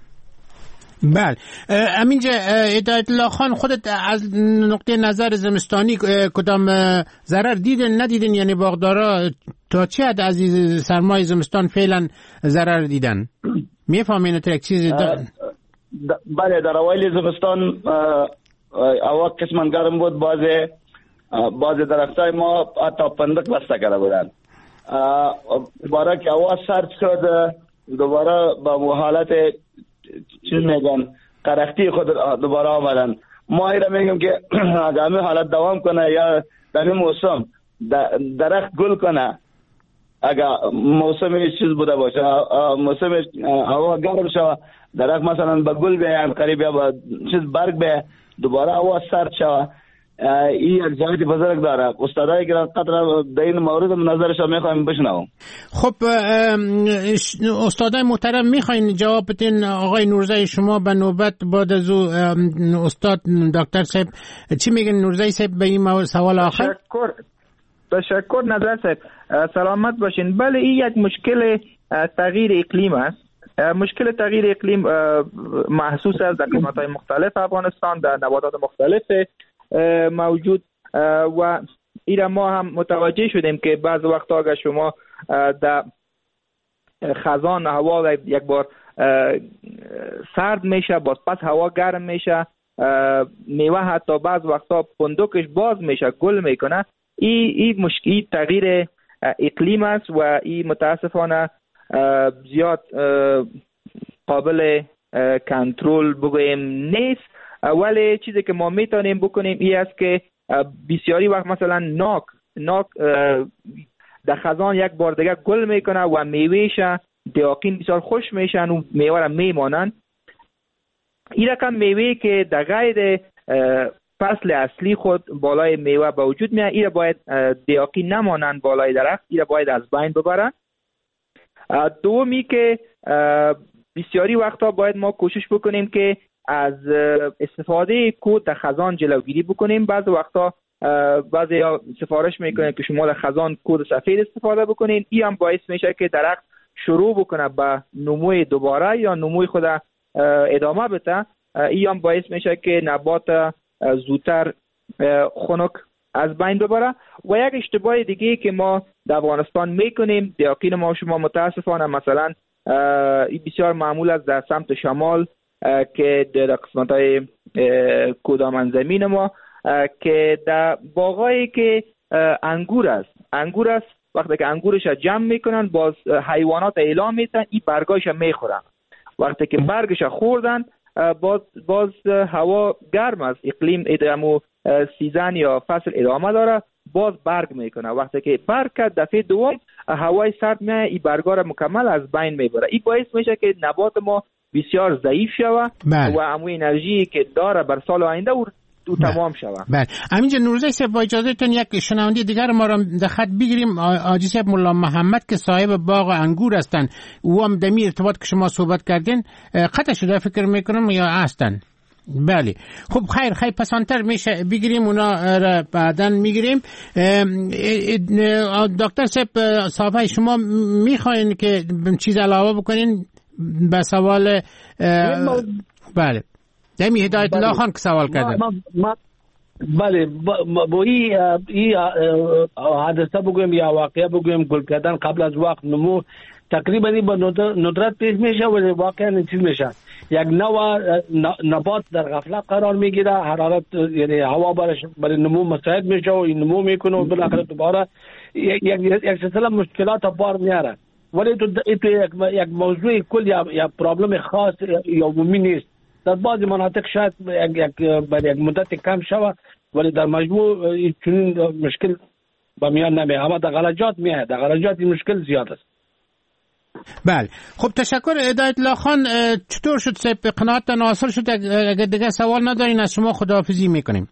بله امینجا هدایت الله خان خودت از نقطه نظر زمستانی کدام ضرر دیدن ندیدن یعنی باغدارا تا چه حد از سرمای زمستان فعلا ضرر دیدن میفهمین تو یک چیز بله در اوایل زمستان اول قسمت گرم بود باز باز درختای ما حتی پندک بسته کرده بودن دوباره که هوا سرد شد دوباره با حالت چیز میگن قرختی خود دوباره آمدن. ما ایره میگم که اگر همین حالت دوام کنه یا در این موسم درخت گل کنه اگر موسم چیز بوده باشه موسم هوا گرم شود درخت مثلا با گل بیایم قریب یا با چیز برگ بیایم دوباره هوا سرد شود این یک جهت بزرگ داره. استادای گران قدر در این مورد نظرش میخوایم بشنوم. خب استادای محترم میخواین جواب بدین آقای نورزای شما به نوبت بعد از استاد دکتر صاحب چی میگن نورزای صاحب به این سوال آخر؟ تشکر تشکر نظر صاحب سلامت باشین. بله این یک مشکل تغییر اقلیم است. مشکل تغییر اقلیم محسوس است در قسمت‌های مختلف افغانستان در نباتات مختلف موجود و ایرا ما هم متوجه شدیم که بعض وقتا اگر شما در خزان هوا یک بار سرد میشه باز پس هوا گرم میشه میوه حتی بعض وقتا فندقش باز میشه گل میکنه این این مشکل تغییر اقلیم است و این متاسفانه زیاد قابل کنترل بگویم نیست، ولی چیزی که ما میتونیم بکنیم این است که بسیاری وقت مثلا ناک ناک در خزان یک بار دیگه گل میکنه و میوهش دیاقین بسیار خوش میشن و میوه را میمانند. این رقم میوه که در غیر فصل اصلی خود بالای میوه به وجود میاد، این باید دیاقین نمانند بالای درخت، این باید از بین ببرن. دومی که بسیاری وقتا باید ما کوشش بکنیم که از استفاده کود در خزان جلوگیری بکنیم. بعضی وقتا بعضی ها سفارش میکنن که شما در خزان کود سفید استفاده بکنین، این هم باعث میشه که درخت شروع بکنه به نموی دوباره یا نموی خود ادامه بده. این هم باعث میشه که نبات زودتر خنک از بین ببره. و یک اشتباه دیگه که ما در افغانستان میکنیم، دیاقین ما شما متاسفانه مثلا این بسیار معمول است در سمت شمال که در قسمت های کدامن زمین ما که در باغایی که انگور است انگور است وقتی که انگورش جمع میکنن باز حیوانات اعلام میتن این برگایش میخورن. وقتی که برگش خوردن باز باز هوا گرم است، اقلیم ادامو سیزن یا فصل ادامه داره، باز برگ میکنه. وقتی که برگ کرد دفعه دوم هوای سرد میاد، این برگا را مکمل از بین میبره. این باعث میشه که نبات ما بسیار ضعیف شوه و همون انرژی که داره بر سال آینده او تو تمام شوه. بله. همینجا نوروزی صاحب با اجازهتون یک شنونده دیگر ما را در خط بگیریم. حاجی صاحب ملا محمد که صاحب باغ انگور هستن، او هم دمی ارتباط که شما صحبت کردین قطع شده فکر میکنم یا هستن. بله خب خیر خیر پسانتر میشه بگیریم اونا را بعداً میگیریم. دکتر صاحب صاحب شما میخواین که چیز علاوه بکنین به سوال؟ بله دمی هدایت الله خان که سوال کرده. بله با این این حادثه بگویم یا واقعه بگویم گل کردن قبل از وقت نمو تقریبا با ندرت پیش میشه و واقعا چیز میشه. یک نوع نبات در غفلت قرار میگیره، حرارت یعنی هوا برش برای نمو مساعد میشه و این نمو میکنه و بالاخره دوباره یک یک سلسله مشکلات بار میاره. ولی تو تو یک موضوع کل یا یا پرابلم خاص یا عمومی نیست. در بعضی مناطق شاید یک برای یک مدت کم شوه ولی در مجموع چنین مشکل به میان نمیاد، اما در غلجات میاد، در غلجات این مشکل زیاد است. بله خب تشکر هدایت الله خان. چطور شد صاحب به قناعت ناصر شد؟ اگر دیگه سوال ندارین از شما خداحافظی میکنیم.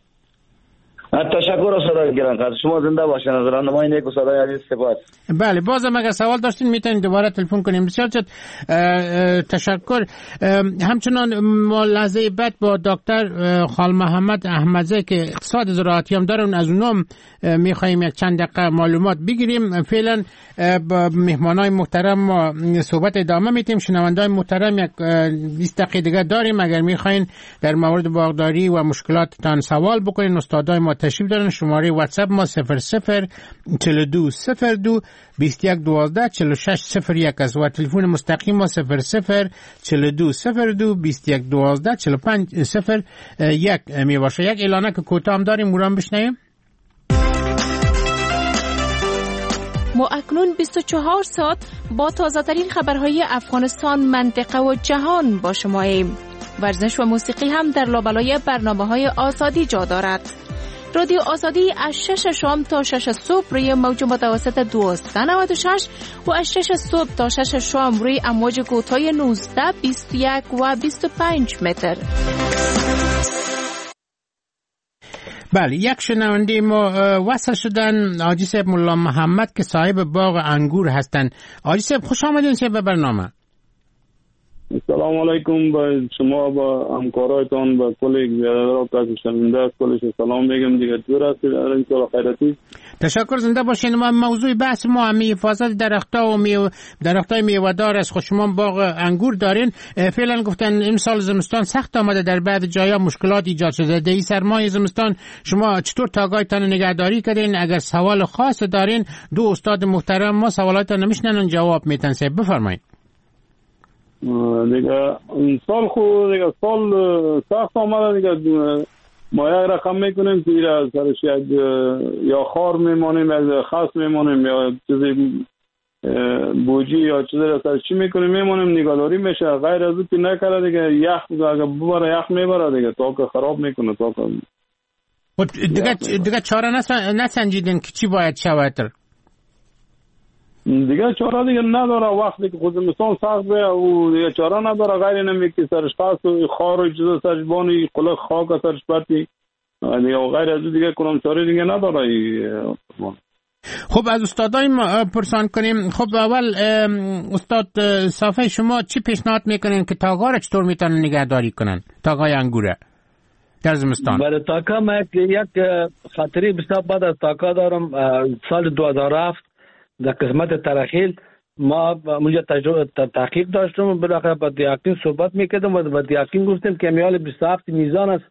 تشکر استاد گرامی، شما زنده باشین. از راهنمایی نیک استاد عزیز سپاس. بله بازم اگر سوال داشتین میتونید دوباره تلفن کنیم. بسیار تشکر. همچنان ما لحظه بعد با دکتر خال محمد احمدزی که اقتصاد زراعتی هم دارن از اونم میخوایم یک چند دقیقه معلومات بگیریم. فعلا با مهمانای محترم ما صحبت ادامه میتیم. شنوندای محترم یک بیست دقیقه دیگه داریم، اگر میخواین در مورد باغداری و مشکلاتتان سوال بکنین استادای ما تشریف دارن. شماره واتساپ ما صفر صفر چهل و دو صفر دو بیست و یک دوازده چهل و شش صفر یک است و تلفن مستقیم ما صفر صفر چهل و دو صفر دو بیست و یک دوازده چهل و پنج صفر یک می باشه. یک اعلانه که کوتاه هم داریم اون بشنویم. ما اکنون بیست و چهار ساعت با تازه ترین خبرهای افغانستان، منطقه و جهان با شماییم. ورزش و موسیقی هم در لابلای برنامه‌های آزادی جا دارد. رادیو آزادی از شش شام تا شش صبح روی موج متوسط دویست و نود و شش و از شش صبح تا شش شام روی امواج کوتاه نوزده، بیست و یک و بیست و پنج متر. بله یک شنونده ما وصل شدن، حاجی صاحب ملا محمد که صاحب باغ انگور هستند. حاجی صاحب خوش آمدین صاحب به برنامه. سلام علیکم با شما با همکارایتان با کلیگ بیادر که شنونده کلش سلام میگم دیگه. دور هستید ان شاء الله خیراتی. تشکر زنده باشین. ما موضوع بحث ما همین حفاظت درخت‌ها و میوه درخت‌های میوه‌دار است. خود شما باغ انگور دارین. فعلا گفتن این سال زمستان سخت آمده، در بعض جاها مشکلات ایجاد شده. در سرمای زمستان شما چطور تاگاهتان نگهداری کردین؟ اگر سوال خاص دارین دو استاد محترم ما سوالاتتان نمیشنن جواب میتن. صاحب بفرمایید. دیگه این سال خود دیگه سال سخت آمده دیگه. ما یک رقم میکنیم که ایره سرش یک یا خار میمانیم یا خاص میمانیم یا چیزی بوجی یا چیزی را سر چی میکنیم میمونیم نگهداری میشه. غیر از اون که نکره دیگه یخ اگه ببره یخ میبره دیگه تا که خراب میکنه تا که دیگه دیگه چاره نسنجیدین که چی باید شود؟ دیگه چاره دیگه نداره. وقتی که خود مثال سخت به او دیگه چاره نداره غیر نمی که سرش خاص و خار و چیزا سرش بانی قلق خاک سرش پرتی دیگه غیر از دیگه کنم چاره دیگه نداره. خب از استادای ما پرسان کنیم. خب اول استاد صافی شما چی پیشنهاد میکنین که تاقا را چطور میتونن نگهداری کنن؟ تاقای انگوره در زمستان. بله تاقا ما یک خاطری بسیار بعد از تاقا دارم. سال دو هزار و هفت در قسمت ترخیل ما اونجا تجربه تحقیق داشتم و بالاخره با دیاقین صحبت میکردم و با دیاقین گفتم که میال بیست و هفت میزان است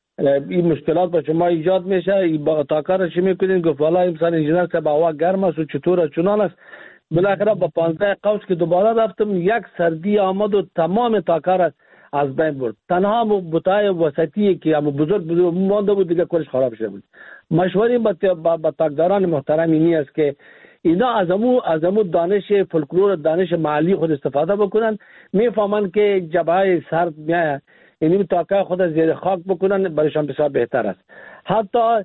این مشکلات با شما ایجاد میشه. با تاقا را چی میکنین؟ گفت والا امسال انجینر که با هوا گرم است و چطور چنان است. بالاخره با پانزده قوس که دوباره رفتم یک سردی آمد و تمام تاقا را از بین برد. تنها بوتای وسطی که هم بزرگ بزرگ مانده بود دیگه کلش خراب شده بود. مشوری با با تاقداران محترم اینی است که اینا از امو از امو دانش فولکلور دانش محلی خود استفاده بکنن. میفهمن که جبهه سرد میاد یعنی تاقا خود زیر خاک بکنن برایشان بسیار بهتر است. حتی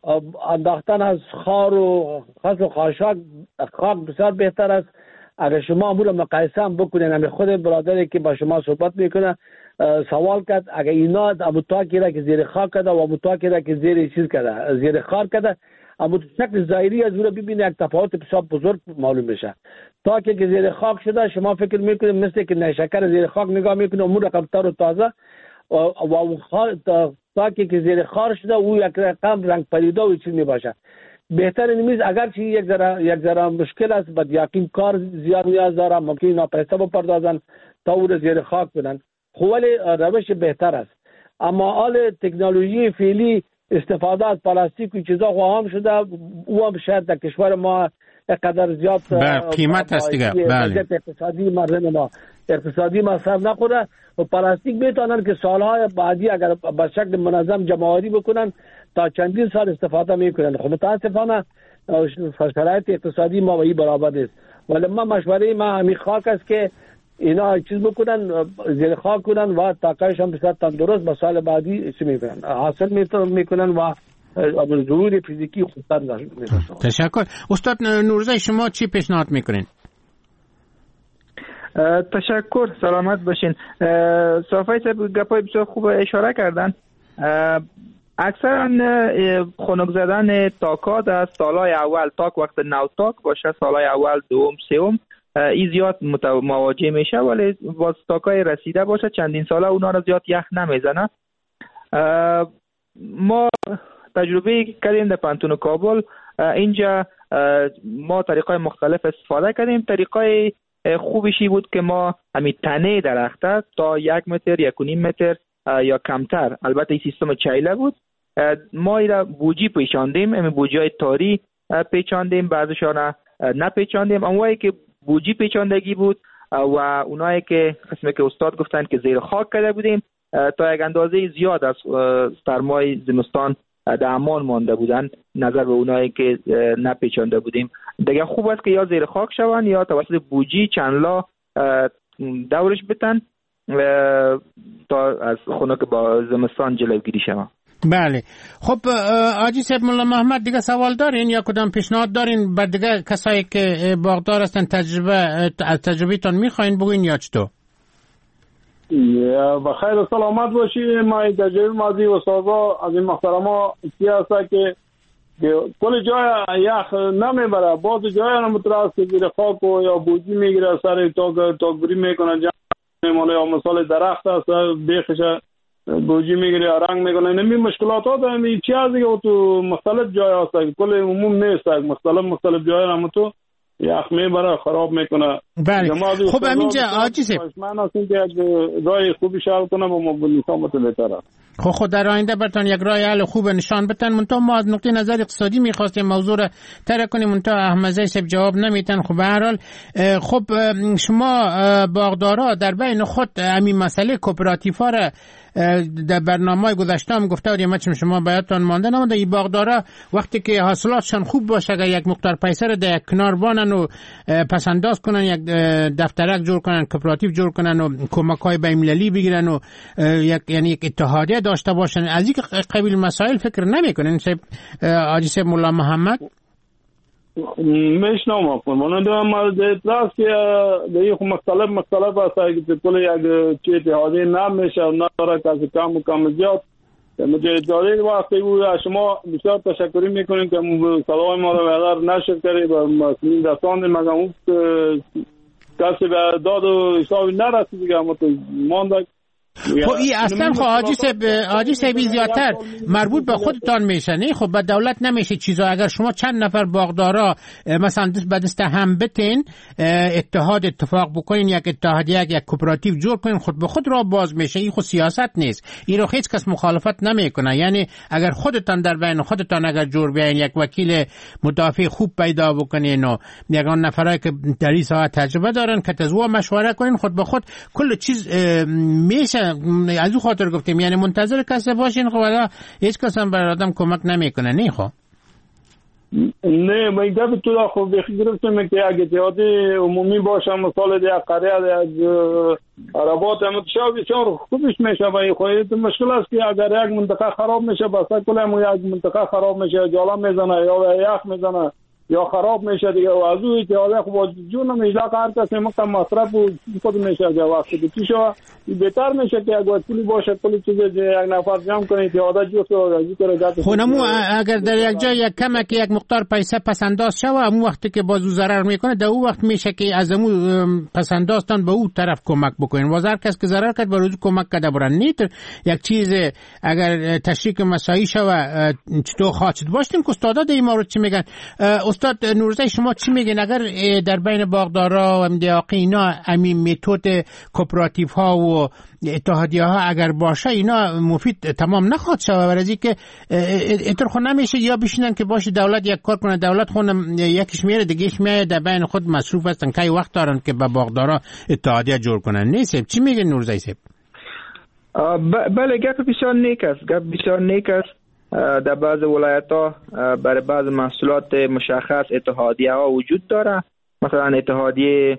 انداختن از خار و خس و خاشاک خاک بسیار بهتر است. اگر شما امور مقایسه هم بکنین همه خود برادری که با شما صحبت میکنه سوال کرد اگر اینا ابو تاکی را که زیر خاک کرده و ابو تاکی را که زیر چیز کرده زیر خار کرده اما شکل ظاهری از اون ببینید یک تفاوت بسیار بزرگ معلوم میشه. تاکی که زیر خاک شده شما فکر میکنید مثل که نیشکر زیر خاک نگاه میکنه امور رقم تر و تازه و اون خار تاکی که زیر خار شده او یک رقم رنگ پریده و چیز میباشه. بهتر نیست اگر چی یک ذره یک ذره مشکل است بعد یقین کار زیاد نیاز داره ممکن اینا پیسه بپردازن تا او رو زیر خاک کنن. خب ولی روش بهتر است. اما حال تکنولوژی فعلی استفاده از پلاستیک و چیزا عام شده او هم شاید در کشور ما قدر زیاد قیمت است دیگه. بله اقتصادی مردم ما اقتصادی ما سر نخوره و پلاستیک میتونن که سالهای بعدی اگر به شکل منظم جمع‌آوری بکنن تا چندین سال استفاده میکنن. خب متاسفانه شرایط اقتصادی ما و این برابر نیست. ولی ما مشوره ما همین خاک است که اینا چیز بکنن زیر خاک کنن و تاقایشان بسیار تندرست به سال بعدی چی میکنن حاصل میکنن و ظهور فیزیکی خوبتر میرسن. تشکر. استاد نورزی شما چی پیشنهاد میکنین؟ تشکر. سلامت باشین. صافی صاحب گپای بسیار خوب اشاره کردن. اکثرا خنک زدن تاکات از سالهای اول تاک وقت نو تاک باشه سالهای اول دوم سوم این زیاد مواجه میشه ولی باز تاکای رسیده باشه چندین ساله اونا را زیاد یخ نمیزنه. ما تجربه کردیم در پانتون کابل اینجا ما طریقای مختلف استفاده کردیم. طریقای خوبشی بود که ما همین تنه درخته تا یک متر یک و نیم متر یا کمتر البته این سیستم چیله بود ما ایرا بوجی پیچاندیم. همین بوجی های تاری پیچاندیم بعضشان نپیچاندیم. اونایی که بوجی پیچاندگی بود و اونایی که قسمی که استاد گفتن که زیر خاک کرده بودیم تا یک اندازه زیاد از سرمای زمستان در امان مانده بودن نظر به اونایی که نپیچانده بودیم. دیگه خوب است که یا زیر خاک شون یا توسط بوجی چندلا دورش بتن تا از خنک با زمستان جلوگیری شود. بله. خب آجی صاحب مولا محمد دیگه سوال دارین یا کدام پیشنهاد دارین بعد دیگه کسایی که باغدار هستن تجربه از تجربیتون میخواین بگوین یا چطور؟ یا بخیر و سلامت باشی. ما تجربه ماضی و سازا از این محترما سیاسه که کل جای یخ نمیبره باز جای نمتراز که زیر خاک و یا بوجی میگیره سر تاک تاکبری میکنه جمع میمونه یا مثال درخت هست بیخش بوجی میگیره یا رنگ میکنه. نمی مشکلات ها داریم این چی از دیگه تو مختلف جای هست کل عموم نیست مختلف مختلف جای هم تو یخ میبره خراب میکنه. بله. خب همینجا آجی صاحب من هستیم که رای خوبی شغل کنم و نظامت بهتره. خب خود در آینده برتان یک رای حل خوب نشان بتن. منتها ما از نقطه نظر اقتصادی میخواستیم موضوع را ترک کنیم منتها احمدزی صاحب جواب نمیتن. خب به هر حال خب شما باغدارا در بین خود همین مسئله کوپراتیفا را در برنامه گذشته هم گفته بودیم چون شما براتون مانده نمونده این باغدارا وقتی که حاصلاتشان خوب باشه اگر یک مقدار پیسه رو در کنار بانن و پس انداز کنن یک دفترک جور کنن کوپراتیو جور کنن و کمک‌های بین‌المللی بگیرن و یک یعنی یک اتحادیه داشته باشن از این قبیل مسائل فکر نمی‌کنن سب حاجی صاحب مولا محمد میشنم من دارم اعتراض که دیگه مختلف مختلف است که کل یک چیز اتحادیه نمیشه و نداره که کم و کم زیاد مجھے اتحادیه واسطه شما بسیار تشکری میکنیم که صدای ما رو اگر نشر کرید و مسئولین رسانده مگه اون کسی به داد و حسابی نرسید دیگه اما تو مانده خب این اصلا خب حاجی صاحب حاجی صاحب زیادتر مربوط به خودتان میشه نه خب به دولت نمیشه چیزا اگر شما چند نفر باغدارا مثلا دست به دست هم بتین اتحاد اتفاق بکنین یک اتحادیه یک کوپراتیو جور کنین خود به خود راه باز میشه این خود سیاست نیست این رو هیچ کس مخالفت نمیکنه یعنی اگر خودتان در بین خودتان اگر جور بیاین یک وکیل مدافع خوب پیدا بکنین و یگان نفرایی که در این ساعت تجربه دارن که تزوا مشوره کنین خود به خود کل چیز میشه از اون خاطر گفتیم یعنی منتظر کسی باشین خب حالا هیچ کس هم برای آدم کمک نمیکنه نه خب نه من گفت تو خب بخی گرفتم که اگه اتحادیه عمومی باشه مثال دیگه قریه از عربات هم تشابه بسیار خوبش میشه و این خواهید مشکل است که اگر یک منطقه خراب میشه بسا کلم یک منطقه خراب میشه جالا میزنه یا یخ میزنه یا خراب میشه دیگه و از اون اتحادیه خب جون نمیشه هر کسی مقدم مصرف و خود میشه که وقتی که شو بهتر میشه که اگر پولی باشه کلی چیز یک نفر جمع کنه اتحادیه جو تو از این طرح خونمو اگر در یک جای یک کمک یک مقدار پیسه پس انداز شوه اون وقتی که بازو ضرر میکنه در اون وقت میشه که از اون پس اندازتان به اون طرف کمک بکنین و هر کس که ضرر کرد به روز کمک کرده برن نیتر یک چیز اگر تشریک مساعی شوه چطور خواهد باشیم که استادا در این مورد چی میگن استاد نورزی شما چی میگین اگر در بین باغدارا و مدیاقی اینا همین متد کوپراتیو ها و اتحادیه ها اگر باشه اینا مفید تمام نخواد شود برای که اینطور خود نمیشه یا بشینن که باشه دولت یک کار کنه دولت خونم یکیش میره دیگهش میره در بین خود مصروف هستن که وقت دارن که با باغدارا اتحادیه جور کنن نیست چی میگین نورزی صاحب بله گپ بسیار نیک است گپ بسیار نیک است در بعض ولایت ها برای بعض محصولات مشخص اتحادیه ها وجود داره مثلا اتحادیه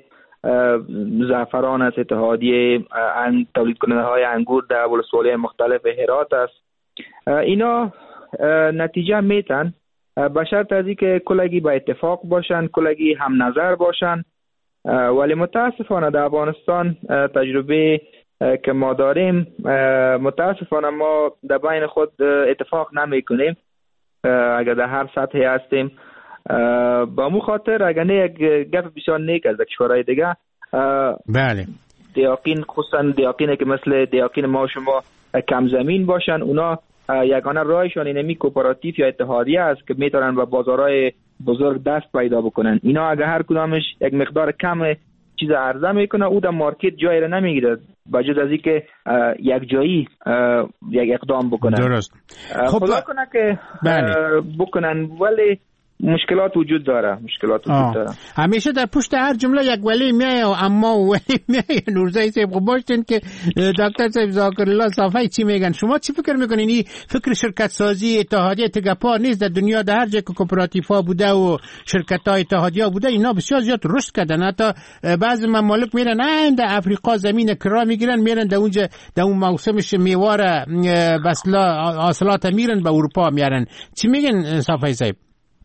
زعفران است اتحادیه تولید کننده های انگور در ولسوالی مختلف هرات است اینا نتیجه میتن به شرط از اینکه کلگی با اتفاق باشن کلگی هم نظر باشن ولی متاسفانه در افغانستان تجربه که ما داریم متاسفانه ما در بین خود اتفاق نمی کنیم اگر در هر سطحی هستیم با مو خاطر اگر نه یک گپ بسیار نیک از کشورهای دیگه بله دیاقین خصوصا دیاقینه که مثل دیاقین ما شما کم زمین باشن اونا یگانه راهشان اینمی کوپراتیو یا اتحادیه است که میتونن به بازارهای بزرگ دست پیدا بکنن اینا اگر هر کدامش یک مقدار کم چیز عرضه میکنه او در مارکت جایی را نمیگیره بجز از اینکه یک جایی یک اقدام بکنن درست خب خدا کنه که بله. بکنن ولی مشکلات وجود داره مشکلات وجود داره همیشه در پشت هر جمله یک ولی میایه و اما و ولی میایه نورزی صاحب خب باشتین که دکتر صاحب ذاکر الله صافی چی میگن شما چی فکر میکنین این فکر شرکت سازی اتحادیه تگپا نیست در دنیا در هر جای که کوپراتیو ها بوده و شرکت های اتحادیه بوده اینا بسیار زیاد رشد کردن حتی بعضی ممالک میرن نه در افریقا زمین کرا میگیرن میرن در اونجا در اون موسمش میوه بسلا حاصلات میرن به اروپا میارن چی میگن صافی صاحب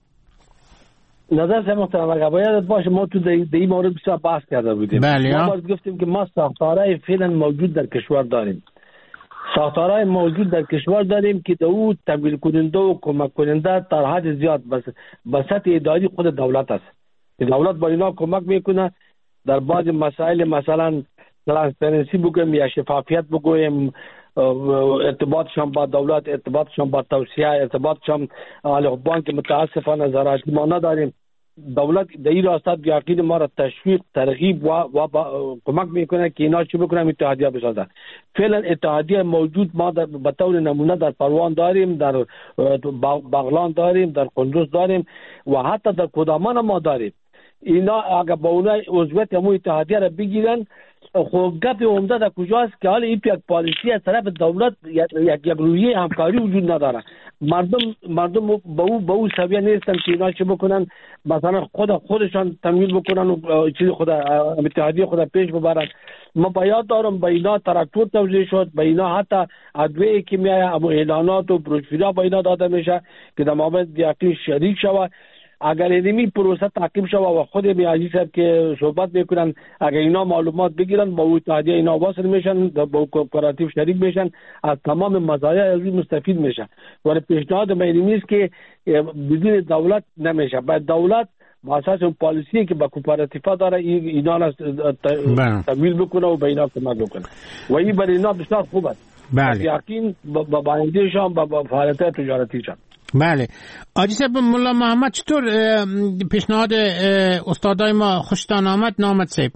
نظر محترم اگر باید باشه ما تو در این مورد بسیار بحث کرده بودیم بله ما باید گفتیم که ما ساختارهای فعلا موجود در کشور داریم ساختارهای موجود در کشور داریم که دو تمویل کننده و کمک کننده در حد زیاد بس به سطح اداری خود دولت است دولت با اینا کمک میکنه در بعض مسائل مثلا ترانسپرنسی بگویم یا شفافیت بگویم ارتباطشان با دولت ارتباطشان با توسعه ارتباطشان علیه بانک متاسفانه زراعتی ما نداریم دولت در این راستا یقین ما را تشویق ترغیب و, و کمک میکنه که اینا چی بکنن اتحادیه بسازن فعلا اتحادیه موجود ما در به طور نمونه در پروان داریم در بغلان داریم در قندوز داریم و حتی در کدامان ما داریم اینا اگر با اونها عضویت همون اتحادیه را بگیرن، خب گپ عمده در کجاست که حالا این یک پالیسی از طرف دولت یک یک رویه همکاری وجود نداره. مردم مردم با او با او سویه نیستن که اینا چه بکنن، مثلا خود خودشان تمویل بکنن و چیز خود اتحادیه خود پیش ببرن. ما باید دارم با اینا تراکتور توزیع شد، با اینا حتی ادویه که میایه اما اعلانات و بروشورها با اینا داده میشه که در مابین یقین شریک شود. اگر اینمی پروسه تعقیب شود و خود میاجی صاحب که صحبت میکنن، اگر اینا معلومات بگیرن با اتحادیه اینا واصل میشن، با کوپراتیو شریک میشن، از تمام مزایا از مستفید میشن. ولی پیشنهاد من این نیست که بدون دولت نمیشه. باید دولت با اساس اون پالیسی که با کوپراتیفا داره اینا را تمویل بکنه و به اینا کمک بکنه و این برای اینا بسیار خوب است. بله. یقین با بایندهشان با فعالیت تجارتیشان. بله. آجی صاحب، مولا محمد چطور پیشنهاد استادای ما خوشتان آمد نامد صاحب؟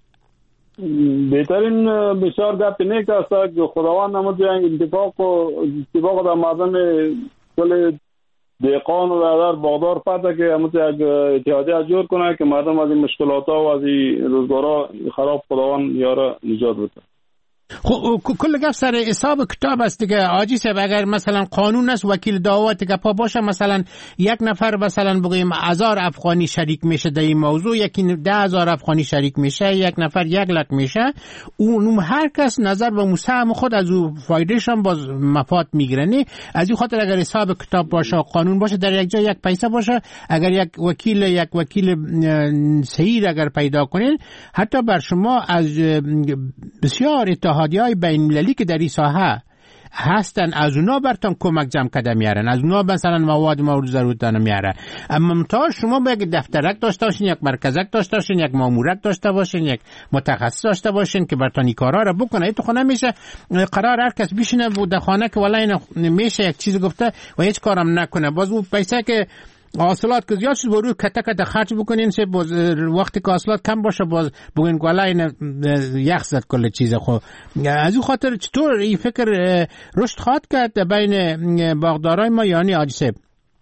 بهترین بسیار گپ نیک است که خداوند نمود اتفاق و اتفاق در مردم کل دیقان و در باغدار پته که همون یک اتحادیه جور کنه که مردم از این مشکلات ها و از این روزگارا خراب خداوند یاره نجات بده. خب کل گفت سر حساب کتاب است دیگه آجی صاحب. اگر مثلا قانون است وکیل دعوت که پا باشه، مثلا یک نفر مثلا بگیم هزار افغانی شریک میشه در این موضوع، یکی ده هزار افغانی شریک میشه، یک نفر یک لک میشه، اون هر کس نظر به مسهم خود از او فایدهش هم باز مفاد میگیره. نه از این خاطر اگر حساب کتاب باشه، قانون باشه، در یک جا یک پیسه باشه، اگر یک وکیل یک وکیل صحیح اگر پیدا کنین، حتی بر شما از بسیار اتحادیه‌های بین‌المللی که در این ساحه هستن از اونا برتون کمک جمع کرده میارن، از اونا مثلا مواد مورد ضرورت میاره. اما ممتاز شما باید دفترک داشته باشین، یک مرکزک داشته باشین، یک مامورک داشته باشین، یک متخصص داشته باشین که برتون این کارا رو بکنه. این تو خونه میشه قرار هر کس بشینه در خانه که والله این میشه یک چیز گفته و هیچ کارم نکنه، باز اون پیسه که حاصلات که زیاد شد برو کته کته خرج بکنین، سه باز وقتی که حاصلات کم باشه باز بگین والا این یخ زد کل چیز. خب از این خاطر چطور این فکر رشد خواهد کرد بین باغدارای ما؟ یعنی حاجی صاحب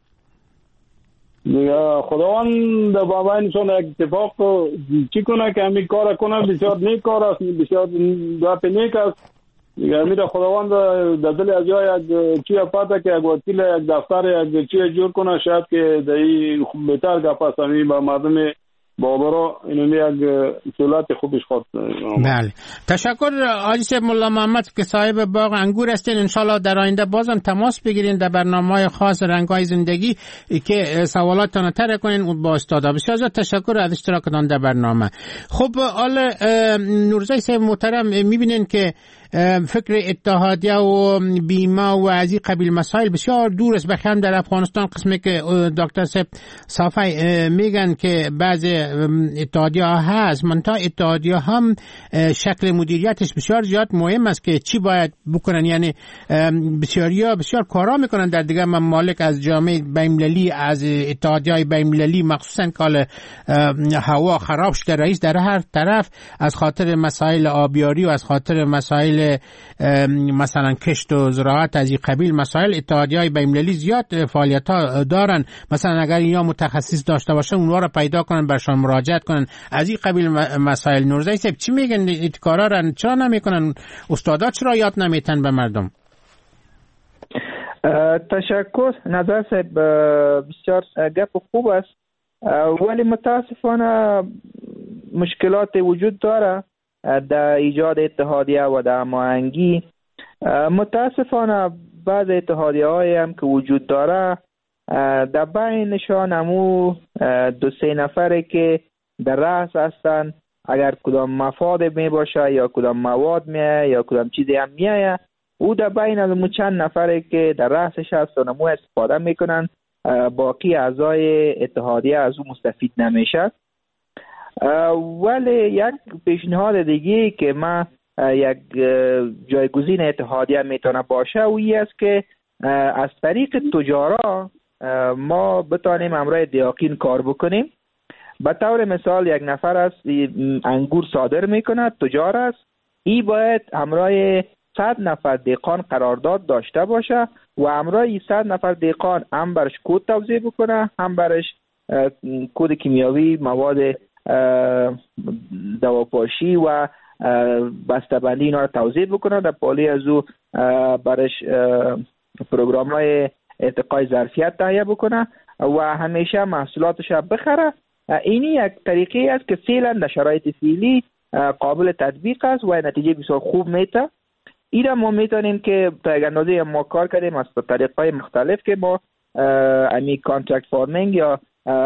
خداوند با بینشون یک اتفاق چی کنه که همین کار کنه، بسیار نیک کار است، بسیار گپ نیک است. میره خداوند در دل از جای یک چی پاته که یک وکیل یک دفتر یک چی جور کنه، شاید که در این بهتر گپ است همین با مردم باغدارا اینو یک سهولت خوبش خواهد. بله تشکر حاجی صاحب مولا محمد که صاحب باغ انگور هستین. انشالله در آینده بازم تماس بگیرین در برنامه‌های خاص رنگ‌های زندگی که سوالاتتان طرح کنین با استادا. بسیار زیاد تشکر از اشتراکتان در برنامه. خب حالا نورزای صاحب محترم میبینین که فکر اتحادیه و بیمه و از این قبیل مسائل بسیار دور است. بخیام در افغانستان قسمی که دکتر صاحب صافی میگن که بعض اتحادیه ها هست، منتها اتحادیه هم شکل مدیریتش بسیار زیاد مهم است که چی باید بکنن. یعنی بسیاری ها بسیار کارا میکنن در دیگه ممالک از جامعه بین‌المللی، از اتحادیه های بین‌المللی، مخصوصا که هوا خراب شده رئیس در هر طرف از خاطر مسائل آبیاری و از خاطر مسائل مثلا کشت و زراعت از این قبیل مسائل، اتحادیه‌های بین‌المللی زیاد فعالیت‌ها دارن. مثلا اگر اینا متخصص داشته باشه اونها رو پیدا کنن، برشان مراجعت کنن از این قبیل مسائل. نورزای صاحب چی میگن این کارا رو چرا نمیکنن؟ استادا چرا یاد نمیتن به مردم؟ تشکر نظر صاحب، بسیار گپ خوب است ولی متاسفانه مشکلات وجود داره در ایجاد اتحادیه و در هماهنگی. متاسفانه بعض اتحادیه های هم که وجود داره در بینشان همو دو سه نفره که در رأس هستن، اگر کدام مفاد می باشه یا کدام مواد میایه یا کدام چیزی هم میایه، او در بین از همو چند نفره که در رأسش هستن همو استفاده میکنن، باقی اعضای اتحادیه از او مستفید نمیشه. ولی یک پیشنهاد دیگه که من یک جایگزین اتحادیه میتونه باشه و این است که از طریق تجارا ما بتانیم همراه دیاقین کار بکنیم. به طور مثال یک نفر است انگور صادر میکنه، تجار است، این باید همراه صد نفر دیقان قرارداد داشته باشه و همراه صد نفر دیقان هم برش کود توزیع بکنه، هم برش کود کیمیاوی، مواد دواپاشی و بسته‌بندی اینا رو توزیع بکنه. در پالی از او برش پروگرام های ارتقای ظرفیت تهیه بکنه و همیشه محصولاتش بخره. اینی یک طریقه است که فعلا در شرایط فعلی قابل تطبیق است و نتیجه بسیار خوب میده. اینا ما میتونیم که تا یک اندازه ما کار کردیم از طریق‌های مختلف که ما امی کانترکت فارمینگ یا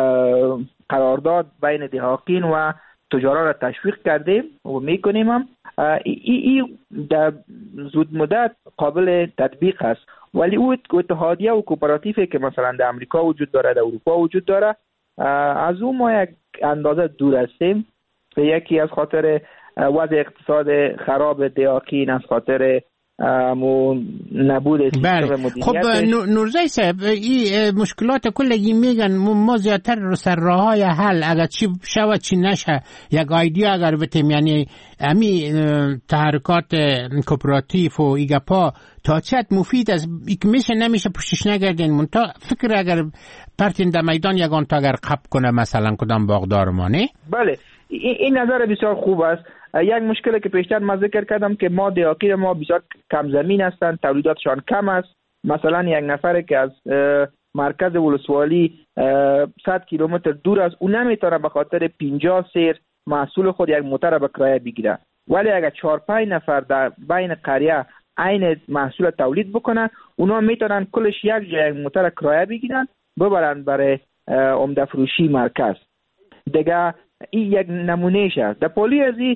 قرارداد بین دهقان و تجارا را تشویق کردیم و میکنیم هم. ای, ای در زود مدت قابل تطبیق است، ولی او اتحادیه و کوپراتیوی که مثلا در امریکا وجود داره، در اروپا وجود داره، از او ما یک اندازه دور هستیم. یکی از خاطر وضع اقتصاد خراب دهقان، از خاطر مو نبود سیستم مدیریت. خب نورزی صاحب، این مشکلات کلگی میگن ما زیادتر رو سر راههای حل اگر چی شود چی نشه یک ایدیا اگر بتیم، یعنی امی تحرکات کوپراتیو و ایگپا تا چت مفید از یک میشه نمیشه پشتش نگردین منتا فکر اگر پرتین در میدان یگان تا اگر قب کنه مثلا کدام باغدار ما نه؟ بله این نظر بسیار خوب است. یک مشکلی که پیشتر من ذکر کردم که ما دهقان ما بسیار کم زمین هستند، تولیداتشان کم است. مثلا یک نفر که از مرکز ولسوالی صد کیلومتر دور است، اون نمیتونه به خاطر پنجاه سیر محصول خود یک موتر به کرایه بگیره. ولی اگر چهار پنج نفر در بین قریه عین محصول تولید بکنن، اونا میتونن کلش یک جای یک موتر کرایه بگیرن ببرن برای عمده فروشی مرکز. دیگه این یک نمونه شه. در پالی ازی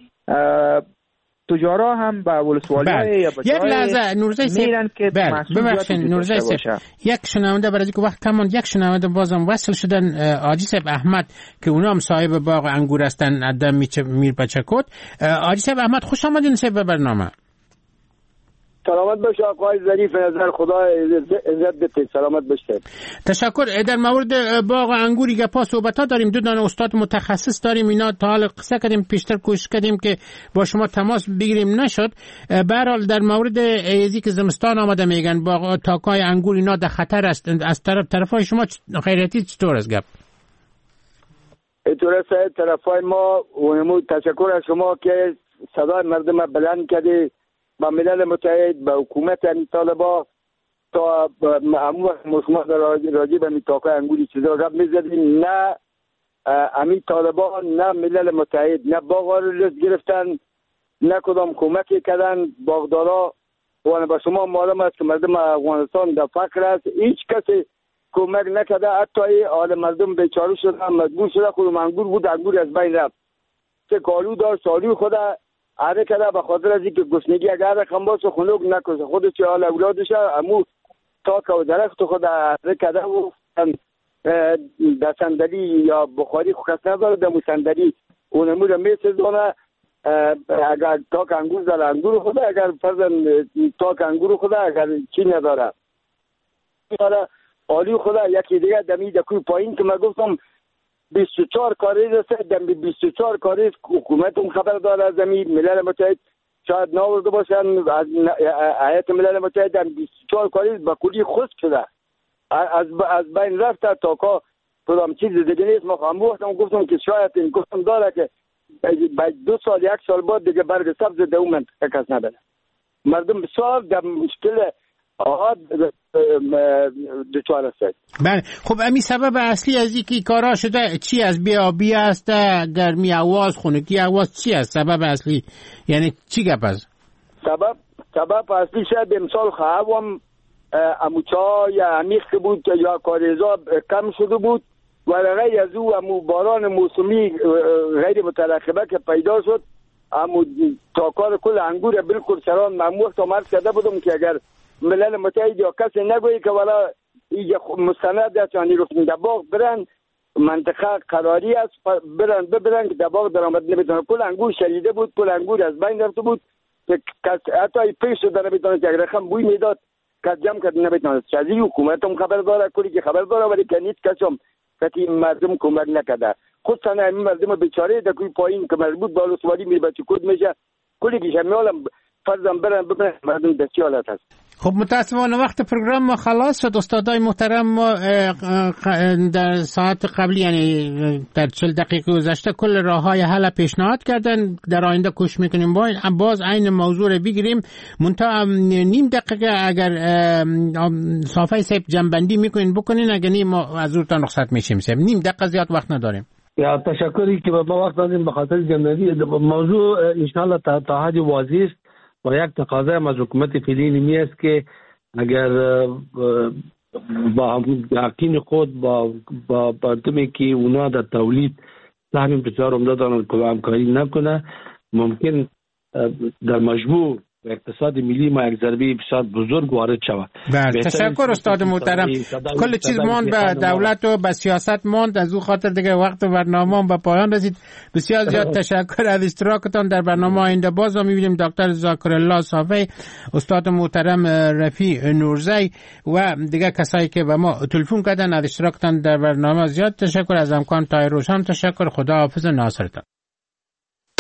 تجارا هم با ولسوالی یا یک لحظه نورزی میرن که ببخشید نورزی صاحب، یک شنونده برای که وقت کمان، یک شنونده بازم وصل شدن، حاجی صاحب احمد که اونا هم صاحب باغ انگور هستن ادم میر بچکوت. حاجی صاحب احمد خوش آمدین صاحب برنامه. سلامت باشه آقای ظریف، نظر خدا عزت بده، سلامت باشه. تشکر. در مورد باغ انگوری گپا صحبت ها داریم، دو دانه استاد متخصص داریم، اینا تا حال قصه کردیم، پیشتر کوشش کردیم که با شما تماس بگیریم نشد. به هر حال در مورد ایزی که زمستان آمده میگن باغ تاکای انگور اینا در خطر است، از طرف طرفای شما خیریتی چطور است گپ؟ اینطور است طرفای ما و تشکر از شما که صدای مردم بلند کردی با ملل متحد، با حکومت طالبان تا همون مسلمان راجع به میتاقای انگوری چیزا رب میزدیم. نه امی طالبان نه ملل متحد نه باغا رو لست گرفتن، نه کدام کمکی کردن باغدارا. و با شما معلوم است که مردم افغانستان در فقر است، هیچ کسی کمک نکرده. حتی حال مردم بیچاره شدن، مجبور شده خودم انگور بود، انگور از بین رفت. چه کالو داشت سالی خدا آره کده به خاطر از اینکه گشنگی اگر رقم باز خنوک نکشه خودش چه حال اولادش امو تاک و درخت خود آره کده و در صندلی یا بخاری خوکس نداره، در صندلی اونمو رو میسزونه. اگر تاک انگور در انگور خود، اگر فرضاً تاک انگور خود اگر چی نداره داره آلی خود. یکی دیگه دمی دکوی پایین که من گفتم بیست و چهار کاری رسه، دمی بیست و چهار کاری حکومت هم خبر داره از زمین ملل متحد شاید ناورده باشن از هیئت ملل متحد، دمی بیست و چهار کاری با کلی خشک شده از از بین رفته تاکا کدام چیز دیگه نیست. ما خواهم وقتم گفتم که شاید این گفتم داره که بعد دو سال یک سال بعد دیگه برگ سبز دومن کس نداره. مردم بسیار در مشکل آهاد دوچار است. بله خب امی سبب اصلی از اینکه کارا شده چی از بیابی است، گرمی آواز، خنکی آواز، چی است سبب اصلی؟ یعنی چی گپ است؟ سبب سبب اصلی شاید امسال خواهم اموچا یا عمیق بود یا کاریزا کم شده بود و غیر از او امو باران موسمی غیر مترقبه که پیدا شد امو تاکار کل انگور بالکل سران مموح تا مرد کرده بودم که اگر ملل متحد یا کسی نگویی که والا اینجا مستند است یعنی رفتن در باغ برن منطقه قراری است برن ببرن که در باغ درآمد نمیتونه. کل انگور شریده بود، کل انگور از بین رفته بود که حتی پیش شده نمیتونه که رقم بوی میداد که جمع کرد نمیتونه. چیزی حکومت هم خبر داره، کلی که خبر داره ولی که نیست کسیم که مردم کمک نکرده. خود سنه همین مردم بیچاره در کوی پایین که مربوط با ولسوالی میره بچه کود میشه کلی که شمیالم فرضاً برن ببرن مردم دستی حالت هست. خب متاسفانه وقت پروگرام ما خلاص شد. استادای محترم ما در ساعت قبلی یعنی در چهل دقیقه گذشته کل راههای حل پیشنهاد کردن. در آینده کوشش میکنیم باز عین موضوع رو بگیریم. منتها نیم دقیقه اگر صافی صاحب جنبندی میکنین بکنین، اگر نیم ما از اونتان رخصت میشیم. صاحب نیم دقیقه زیاد وقت نداریم. یا تشکری که ما وقت دادیم به خاطر جنبندی موضوع. ان شاء الله تا حد واضح است و یک تقاضا از حکومت فعلی می است که اگر با یقین خود با با پرتمی که اونا در تولید سهم بسیار عمده دارن که همکاری نکنه، ممکن در مجموع اقتصاد ملی ما یک ضربه بسیار بزرگ وارد شود. بله تشکر استاد محترم. کل چیز ماند به دولت و به سیاست ماند، از او خاطر دیگه وقت برنامه به پایان رسید. بسیار زیاد تشکر از اشتراکتان در برنامه آینده. باز ما می‌بینیم دکتر ذاکرالله صافی، استاد محترم رفیع نورزی و دیگه کسایی که به ما تلفن کردن از اشتراکتان در برنامه. زیاد تشکر از امکان تای روشن. تشکر. خدا حافظ ناصرتان.